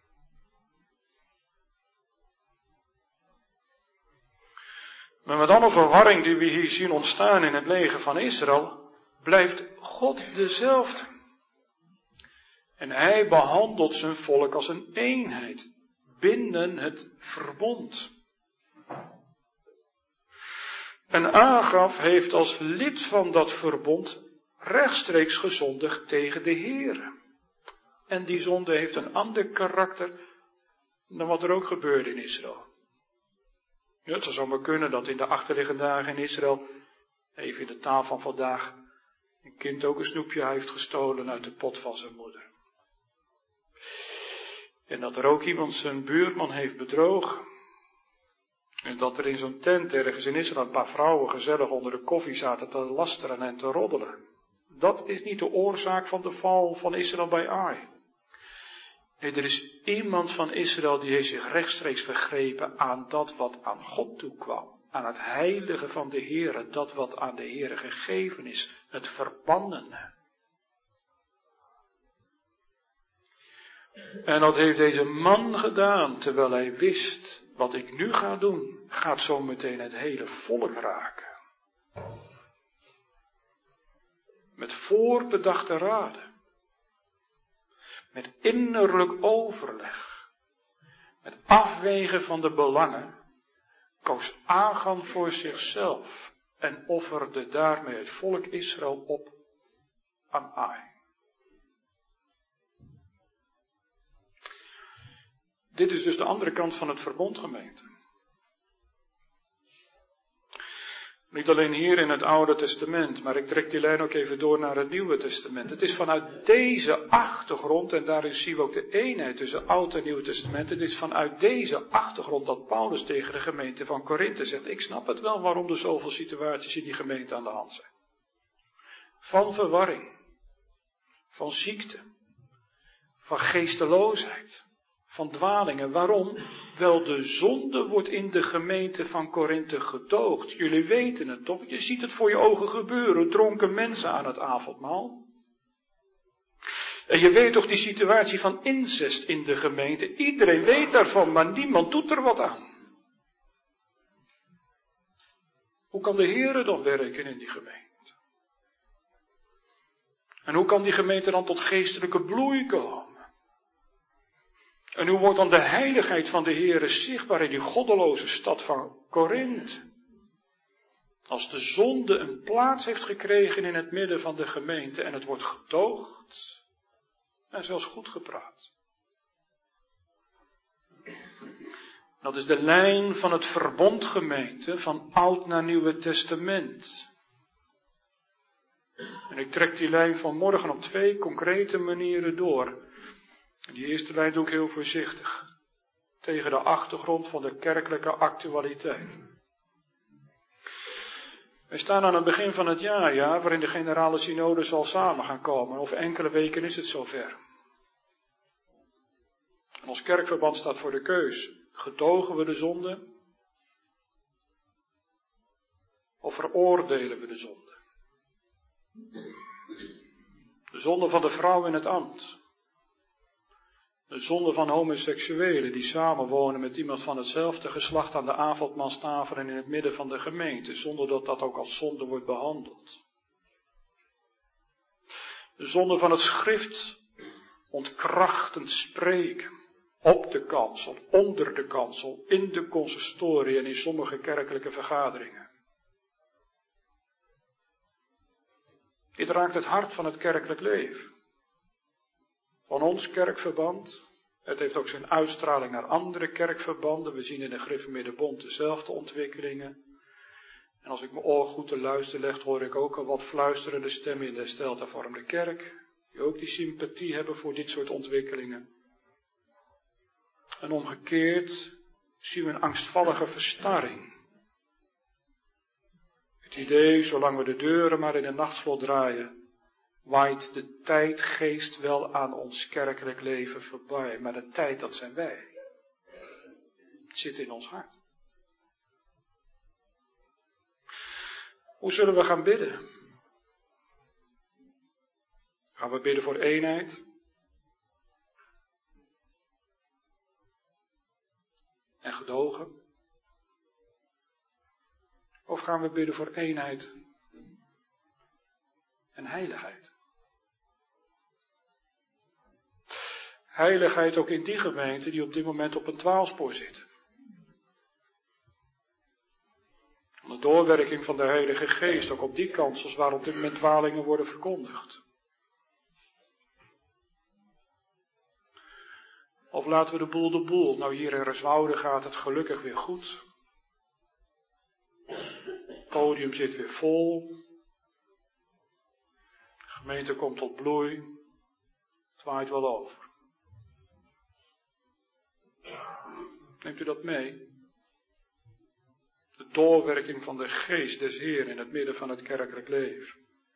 Maar met alle verwarring die we hier zien ontstaan in het leger van Israël, blijft God dezelfde. En hij behandelt zijn volk als een eenheid binnen het verbond. En Agab heeft als lid van dat verbond rechtstreeks gezondigd tegen de Heere. En die zonde heeft een ander karakter dan wat er ook gebeurde in Israël. Ja, het zou zomaar kunnen dat in de achterliggende dagen in Israël, even in de taal van vandaag, een kind ook een snoepje heeft gestolen uit de pot van zijn moeder. En dat er ook iemand zijn buurman heeft bedrogen. En dat er in zo'n tent ergens in Israël een paar vrouwen gezellig onder de koffie zaten te lasteren en te roddelen. Dat is niet de oorzaak van de val van Israël bij Ai. Nee, er is iemand van Israël die heeft zich rechtstreeks vergrepen aan dat wat aan God toekwam. Aan het heilige van de Heere, dat wat aan de Heere gegeven is. Het verbannene. En dat heeft deze man gedaan, terwijl hij wist, wat ik nu ga doen, gaat zo meteen het hele volk raken. Met voorbedachte raden. Met innerlijk overleg. Met afwegen van de belangen. Koos Agab voor zichzelf. En offerde daarmee het volk Israël op aan Ai. Dit is dus de andere kant van het verbond, gemeente. Niet alleen hier in het Oude Testament, maar ik trek die lijn ook even door naar het Nieuwe Testament. Het is vanuit deze achtergrond, en daarin zien we ook de eenheid tussen Oud en Nieuw Testament. Het is vanuit deze achtergrond dat Paulus tegen de gemeente van Korinthe zegt, ik snap het wel waarom er zoveel situaties in die gemeente aan de hand zijn. Van verwarring, van ziekte, van geesteloosheid. Van dwalingen. Waarom? Wel, de zonde wordt in de gemeente van Korinthe gedoogd. Jullie weten het toch? Je ziet het voor je ogen gebeuren. Dronken mensen aan het avondmaal. En je weet toch die situatie van incest in de gemeente. Iedereen weet daarvan, maar niemand doet er wat aan. Hoe kan de Heere dan werken in die gemeente? En hoe kan die gemeente dan tot geestelijke bloei komen? En hoe wordt dan de heiligheid van de Heere zichtbaar in die goddeloze stad van Korinthe? Als de zonde een plaats heeft gekregen in het midden van de gemeente en het wordt gedoogd en zelfs goed gepraat. Dat is de lijn van het verbond, gemeente, van Oud naar Nieuwe Testament. En ik trek die lijn vanmorgen op twee concrete manieren door. En die eerste lijn doe ik heel voorzichtig. Tegen de achtergrond van de kerkelijke actualiteit. We staan aan het begin van het jaarjaar waarin de generale synode zal samen gaan komen. Over enkele weken is het zover. En ons kerkverband staat voor de keus. Gedogen we de zonde? Of veroordelen we de zonde? De zonde van de vrouw in het ambt. De zonde van homoseksuelen die samenwonen met iemand van hetzelfde geslacht aan de avondmaalstafel en in het midden van de gemeente, zonder dat dat ook als zonde wordt behandeld. De zonde van het schrift ontkrachtend spreken, op de kansel, onder de kansel, in de consistorie en in sommige kerkelijke vergaderingen. Dit raakt het hart van het kerkelijk leven. Van ons kerkverband. Het heeft ook zijn uitstraling naar andere kerkverbanden. We zien in de Gereformeerde Bond dezelfde ontwikkelingen. En als ik mijn oor goed te luisteren leg, hoor ik ook al wat fluisterende stemmen in de Hersteld-hervormde kerk. Die ook die sympathie hebben voor dit soort ontwikkelingen. En omgekeerd zien we een angstvallige verstarring. Het idee, zolang we de deuren maar in een nachtslot draaien, waait de tijdgeest wel aan ons kerkelijk leven voorbij. Maar de tijd, dat zijn wij. Het zit in ons hart. Hoe zullen we gaan bidden? Gaan we bidden voor eenheid? En gedogen? Of gaan we bidden voor eenheid en heiligheid? heiligheid ook in die gemeente die op dit moment op een dwaalspoor zitten. De doorwerking van de Heilige Geest ook op die kansels waar op dit moment dwalingen worden verkondigd. Of laten we de boel de boel. Nou, hier in Reswoude gaat het gelukkig weer goed. Het podium zit weer vol. De gemeente komt tot bloei. Het waait wel over. Neemt u dat mee? De doorwerking van de geest des Heeren in het midden van het kerkelijk leven.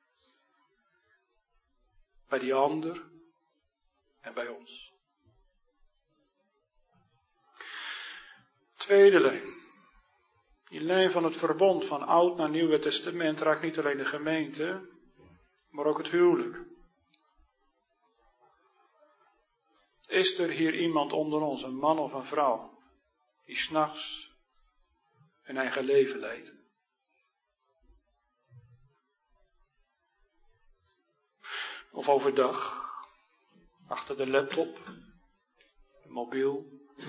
Bij die ander en bij ons. Tweede lijn. Die lijn van het verbond van Oud naar Nieuwe Testament raakt niet alleen de gemeente, maar ook het huwelijk. Is er hier iemand onder ons, een man of een vrouw, die 's nachts een eigen leven leidt? Of overdag, achter de laptop, de mobiel.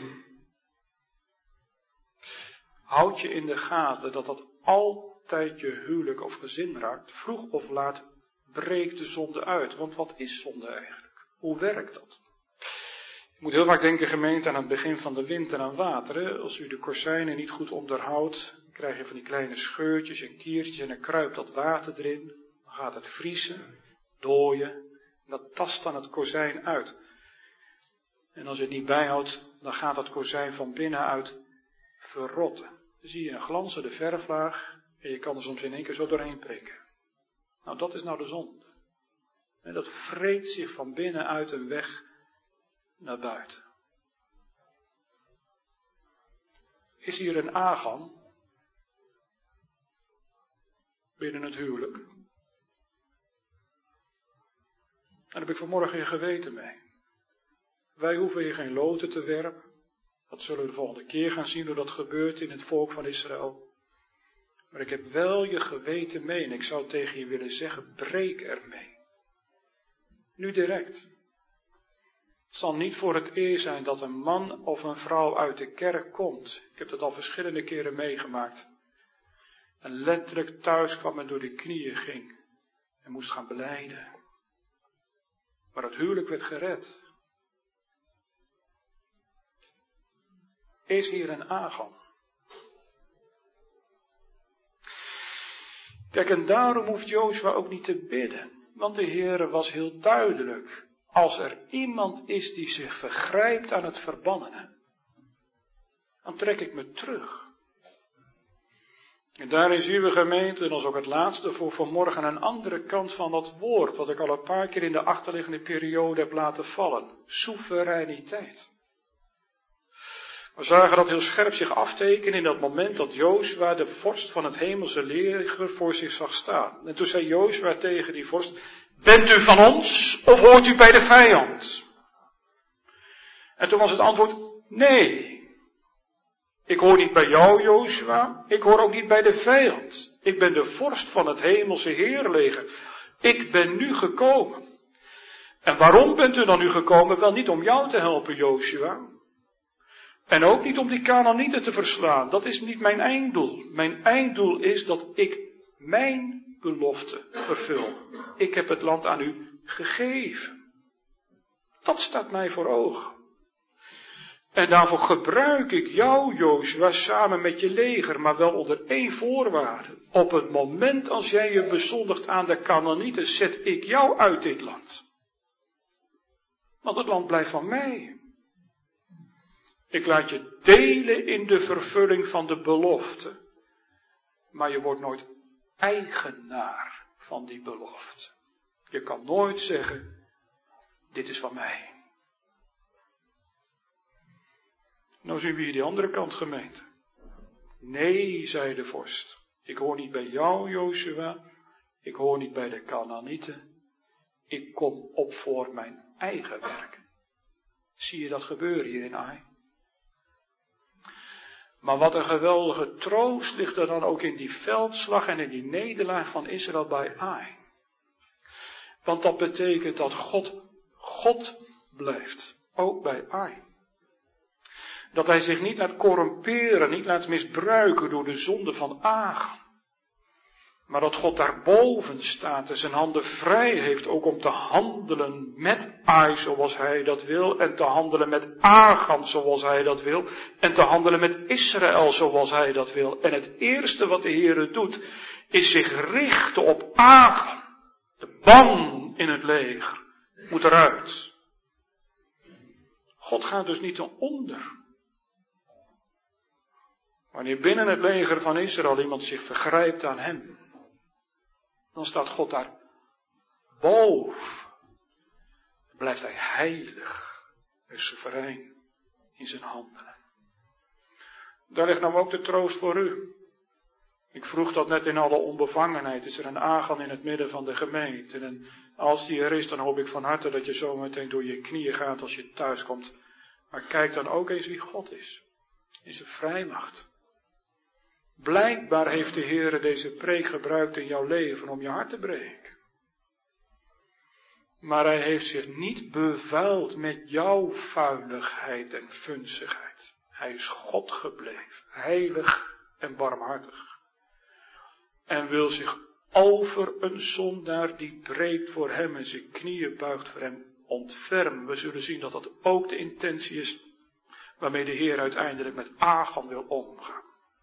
Houd je in de gaten dat dat altijd je huwelijk of gezin raakt. Vroeg of laat breekt de zonde uit. Want wat is zonde eigenlijk? Hoe werkt dat? Je moet heel vaak denken, gemeente, aan het begin van de wind en aan water. Hè? Als u de kozijnen niet goed onderhoudt, dan krijg je van die kleine scheurtjes en kiertjes en dan kruipt dat water erin. Dan gaat het vriezen, dooien en dat tast dan het kozijn uit. En als je het niet bijhoudt, dan gaat dat kozijn van binnenuit verrotten. Dan zie je een glanzende verflaag en je kan er soms in één keer zo doorheen prikken. Nou, dat is nou de zonde. En dat vreet zich van binnenuit een weg naar buiten. Is hier een Agam binnen het huwelijk? Daar heb ik vanmorgen je geweten mee. Wij hoeven hier geen loten te werpen. Dat zullen we de volgende keer gaan zien hoe dat gebeurt in het volk van Israël. Maar ik heb wel je geweten mee en ik zou tegen je willen zeggen, breek ermee. Nu direct. Het zal niet voor het eerst zijn dat een man of een vrouw uit de kerk komt. Ik heb dat al verschillende keren meegemaakt. En letterlijk thuis kwam en door de knieën ging. En moest gaan belijden. Maar het huwelijk werd gered. Is hier een Agam? Kijk, en daarom hoeft Jozua ook niet te bidden. Want de Heere was heel duidelijk. Als er iemand is die zich vergrijpt aan het verbannene, dan trek ik me terug. En daarin zien we, gemeente, en dat is ook het laatste voor vanmorgen, een andere kant van dat woord, wat ik al een paar keer in de achterliggende periode heb laten vallen. Soevereiniteit. We zagen dat heel scherp zich aftekenen in dat moment dat Jozua, de vorst van het hemelse leger, voor zich zag staan. En toen zei Jozua tegen die vorst, bent u van ons of hoort u bij de vijand? En toen was het antwoord, nee. Ik hoor niet bij jou, Jozua. Ik hoor ook niet bij de vijand. Ik ben de vorst van het hemelse heerleger. Ik ben nu gekomen. En waarom bent u dan nu gekomen? Wel niet om jou te helpen, Jozua. En ook niet om die Kanaanieten te verslaan. Dat is niet mijn einddoel. Mijn einddoel is dat ik mijn belofte vervul. Ik heb het land aan u gegeven. Dat staat mij voor ogen. En daarvoor gebruik ik jou, Jozua, samen met je leger, maar wel onder één voorwaarde. Op het moment als jij je bezondigt aan de Kanaanieten, zet ik jou uit dit land. Want het land blijft van mij. Ik laat je delen in de vervulling van de belofte, maar je wordt nooit eigenaar van die belofte. Je kan nooit zeggen, dit is van mij. Nou zien we hier die andere kant, gemeente. Nee, zei de vorst, ik hoor niet bij jou, Jozua, ik hoor niet bij de Kanaanieten, ik kom op voor mijn eigen werk. Zie je dat gebeuren hier in Ai? Maar wat een geweldige troost ligt er dan ook in die veldslag en in die nederlaag van Israël bij Ai. Want dat betekent dat God, God blijft. Ook bij Ai. Dat hij zich niet laat corrumperen, niet laat misbruiken door de zonde van Achan. Maar dat God daarboven staat en zijn handen vrij heeft ook om te handelen met Ai zoals hij dat wil. En te handelen met Achan zoals hij dat wil. En te handelen met Israël zoals hij dat wil. En het eerste wat de Heere doet is zich richten op Achan. De ban in het leger moet eruit. God gaat dus niet ten onder. Wanneer binnen het leger van Israël iemand zich vergrijpt aan hem, dan staat God daar boven. Dan blijft hij heilig en soeverein in zijn handelen. Daar ligt nou ook de troost voor u. Ik vroeg dat net in alle onbevangenheid. Is er een Achan in het midden van de gemeente? En als die er is, dan hoop ik van harte dat je zo meteen door je knieën gaat als je thuis komt. Maar kijk dan ook eens wie God is. In zijn vrijmacht. Blijkbaar heeft de Heere deze preek gebruikt in jouw leven om je hart te breken. Maar hij heeft zich niet bevuild met jouw vuiligheid en vunzigheid. Hij is God gebleven, heilig en barmhartig. En wil zich over een zondaar die breekt voor hem en zijn knieën buigt voor hem ontfermen. We zullen zien dat dat ook de intentie is waarmee de Heer uiteindelijk met Achan wil omgaan.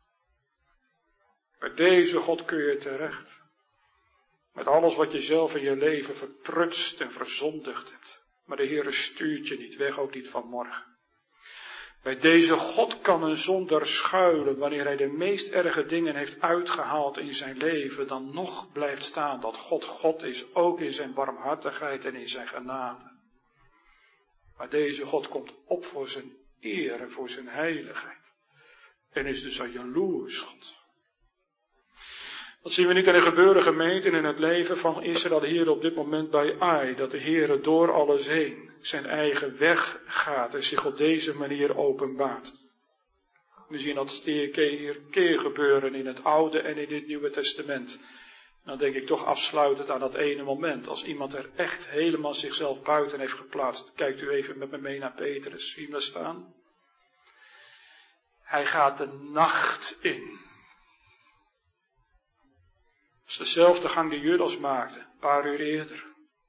Bij deze God kun je terecht. Met alles wat je zelf in je leven verprutst en verzondigd hebt. Maar de Heer stuurt je niet weg, ook niet vanmorgen. Bij deze God kan een zondaar schuilen wanneer hij de meest erge dingen heeft uitgehaald in zijn leven. Dan nog blijft staan dat God God is, ook in zijn barmhartigheid en in zijn genade. Maar deze God komt op voor zijn eer en voor zijn heiligheid. En is dus een jaloers God. Dat zien we niet in de gebeuren gemeente in het leven van Israël hier op dit moment bij Ai. Dat de Heere door alles heen zijn eigen weg gaat en zich op deze manier openbaart. We zien dat keer keer gebeuren in het Oude en in het Nieuwe Testament. En dan denk ik toch afsluitend aan dat ene moment. Als iemand er echt helemaal zichzelf buiten heeft geplaatst. Kijkt u even met me mee naar Petrus. Zie je hem daar staan? Hij gaat de nacht in. Dat is dezelfde gang die Judas maakte, een paar uur eerder.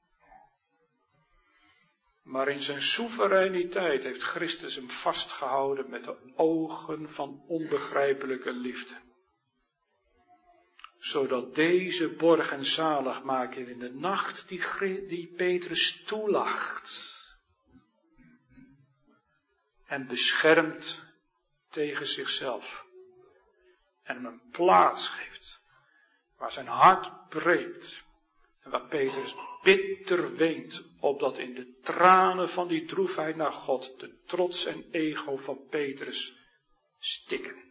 Maar in zijn soevereiniteit heeft Christus hem vastgehouden met de ogen van onbegrijpelijke liefde. Zodat deze borg en zaligmaker in de nacht die, die Petrus toelacht en beschermt tegen zichzelf en hem een plaats geeft. Waar zijn hart breekt. En waar Petrus bitter weent. Opdat in de tranen van die droefheid naar God. De trots en ego van Petrus stikken.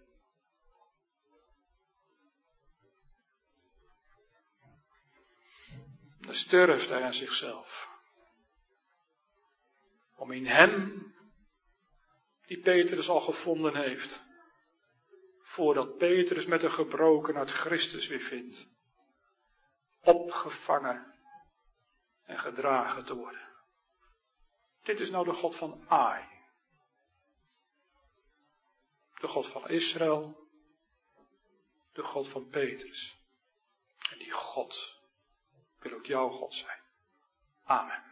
Dan sterft hij aan zichzelf. Om in hem, die Petrus al gevonden heeft. Voordat Petrus met een gebroken uit Christus weer vindt. Opgevangen en gedragen te worden. Dit is nou de God van Ai. De God van Israël. De God van Petrus. En die God wil ook jouw God zijn. Amen.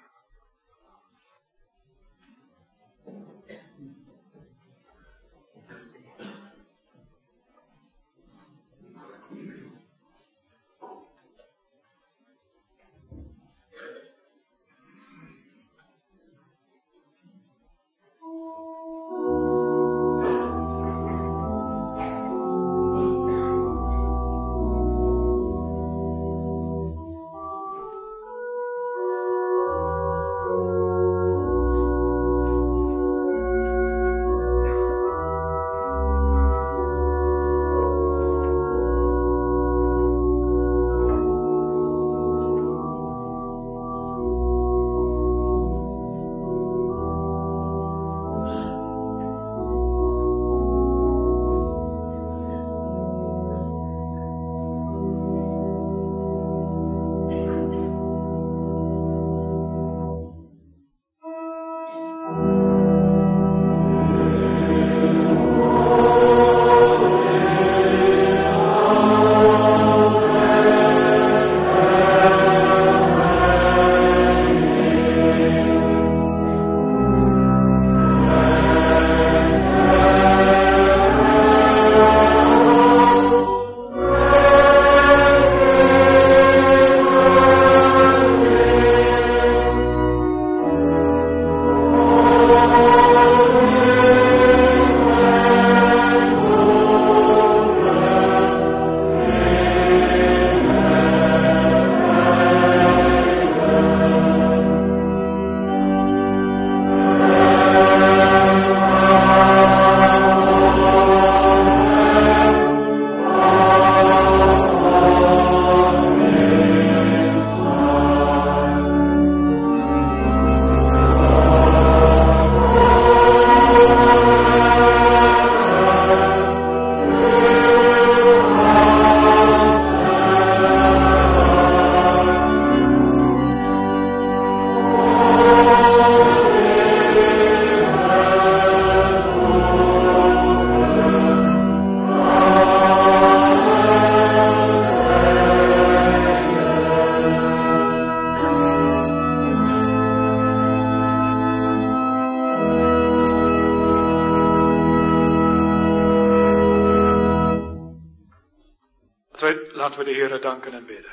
we, laten we de Heere danken en bidden.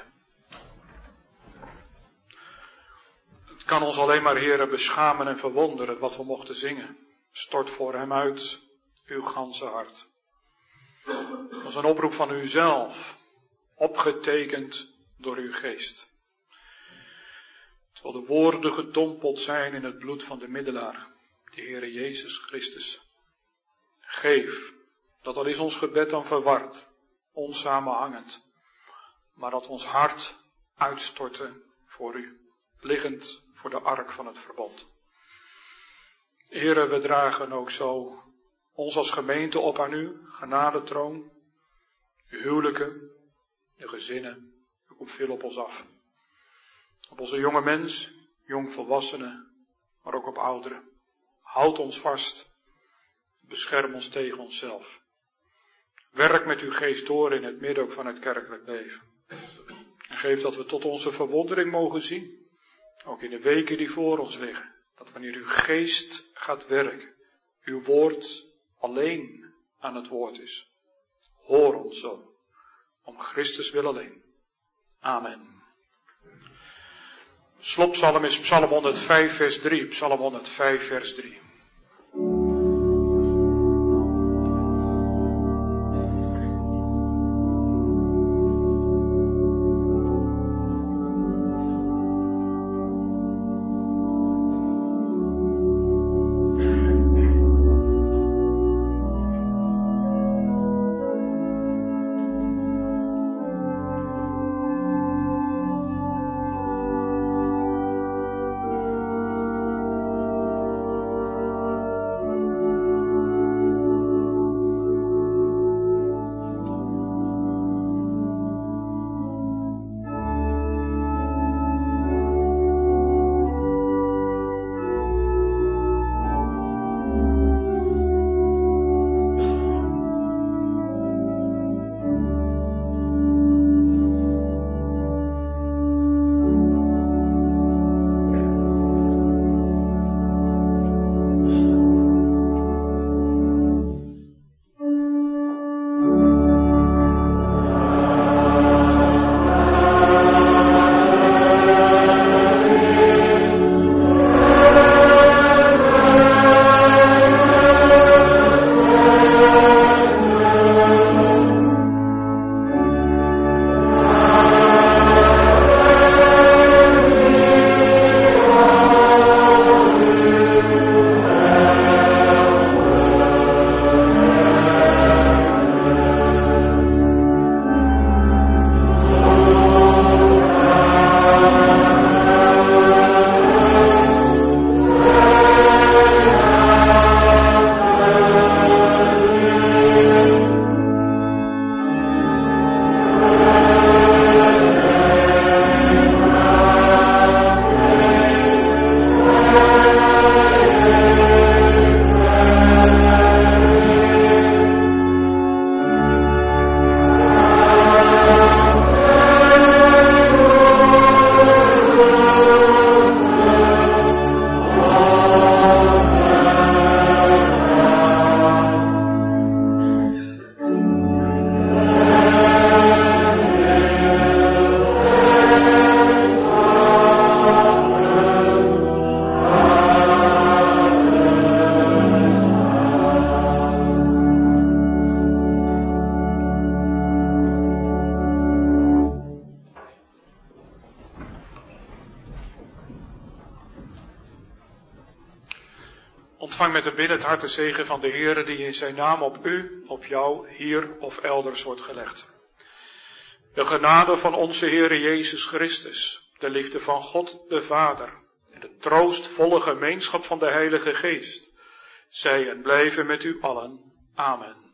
Het kan ons alleen maar, Heere, beschamen en verwonderen wat we mochten zingen. Stort voor hem uit uw ganse hart. Dat was een oproep van uzelf, opgetekend door uw geest. Terwijl de woorden gedompeld zijn in het bloed van de middelaar, de Heere Jezus Christus. Geef, dat al is ons gebed dan verward, onsamenhangend, maar dat ons hart uitstorten voor u, liggend voor de ark van het verbond. Heere, we dragen ook zo ons als gemeente op aan u, genadetroon, uw huwelijken, de gezinnen, u komt veel op ons af. Op onze jonge mens, jongvolwassenen, maar ook op ouderen. Houd ons vast, bescherm ons tegen onszelf. Werk met uw geest door in het midden ook van het kerkelijk leven. En geef dat we tot onze verwondering mogen zien, ook in de weken die voor ons liggen, dat wanneer uw geest gaat werken, uw woord alleen aan het woord is. Hoor ons zo, om Christus wil alleen. Amen. Slotpsalm is Psalm honderdvijf vers drie, Psalm honderdvijf vers drie. Ontvang met de bidden het harte zegen van de Heere die in zijn naam op u, op jou, hier of elders wordt gelegd. De genade van onze Heere Jezus Christus, de liefde van God de Vader en de troostvolle gemeenschap van de Heilige Geest, zij en blijven met u allen. Amen.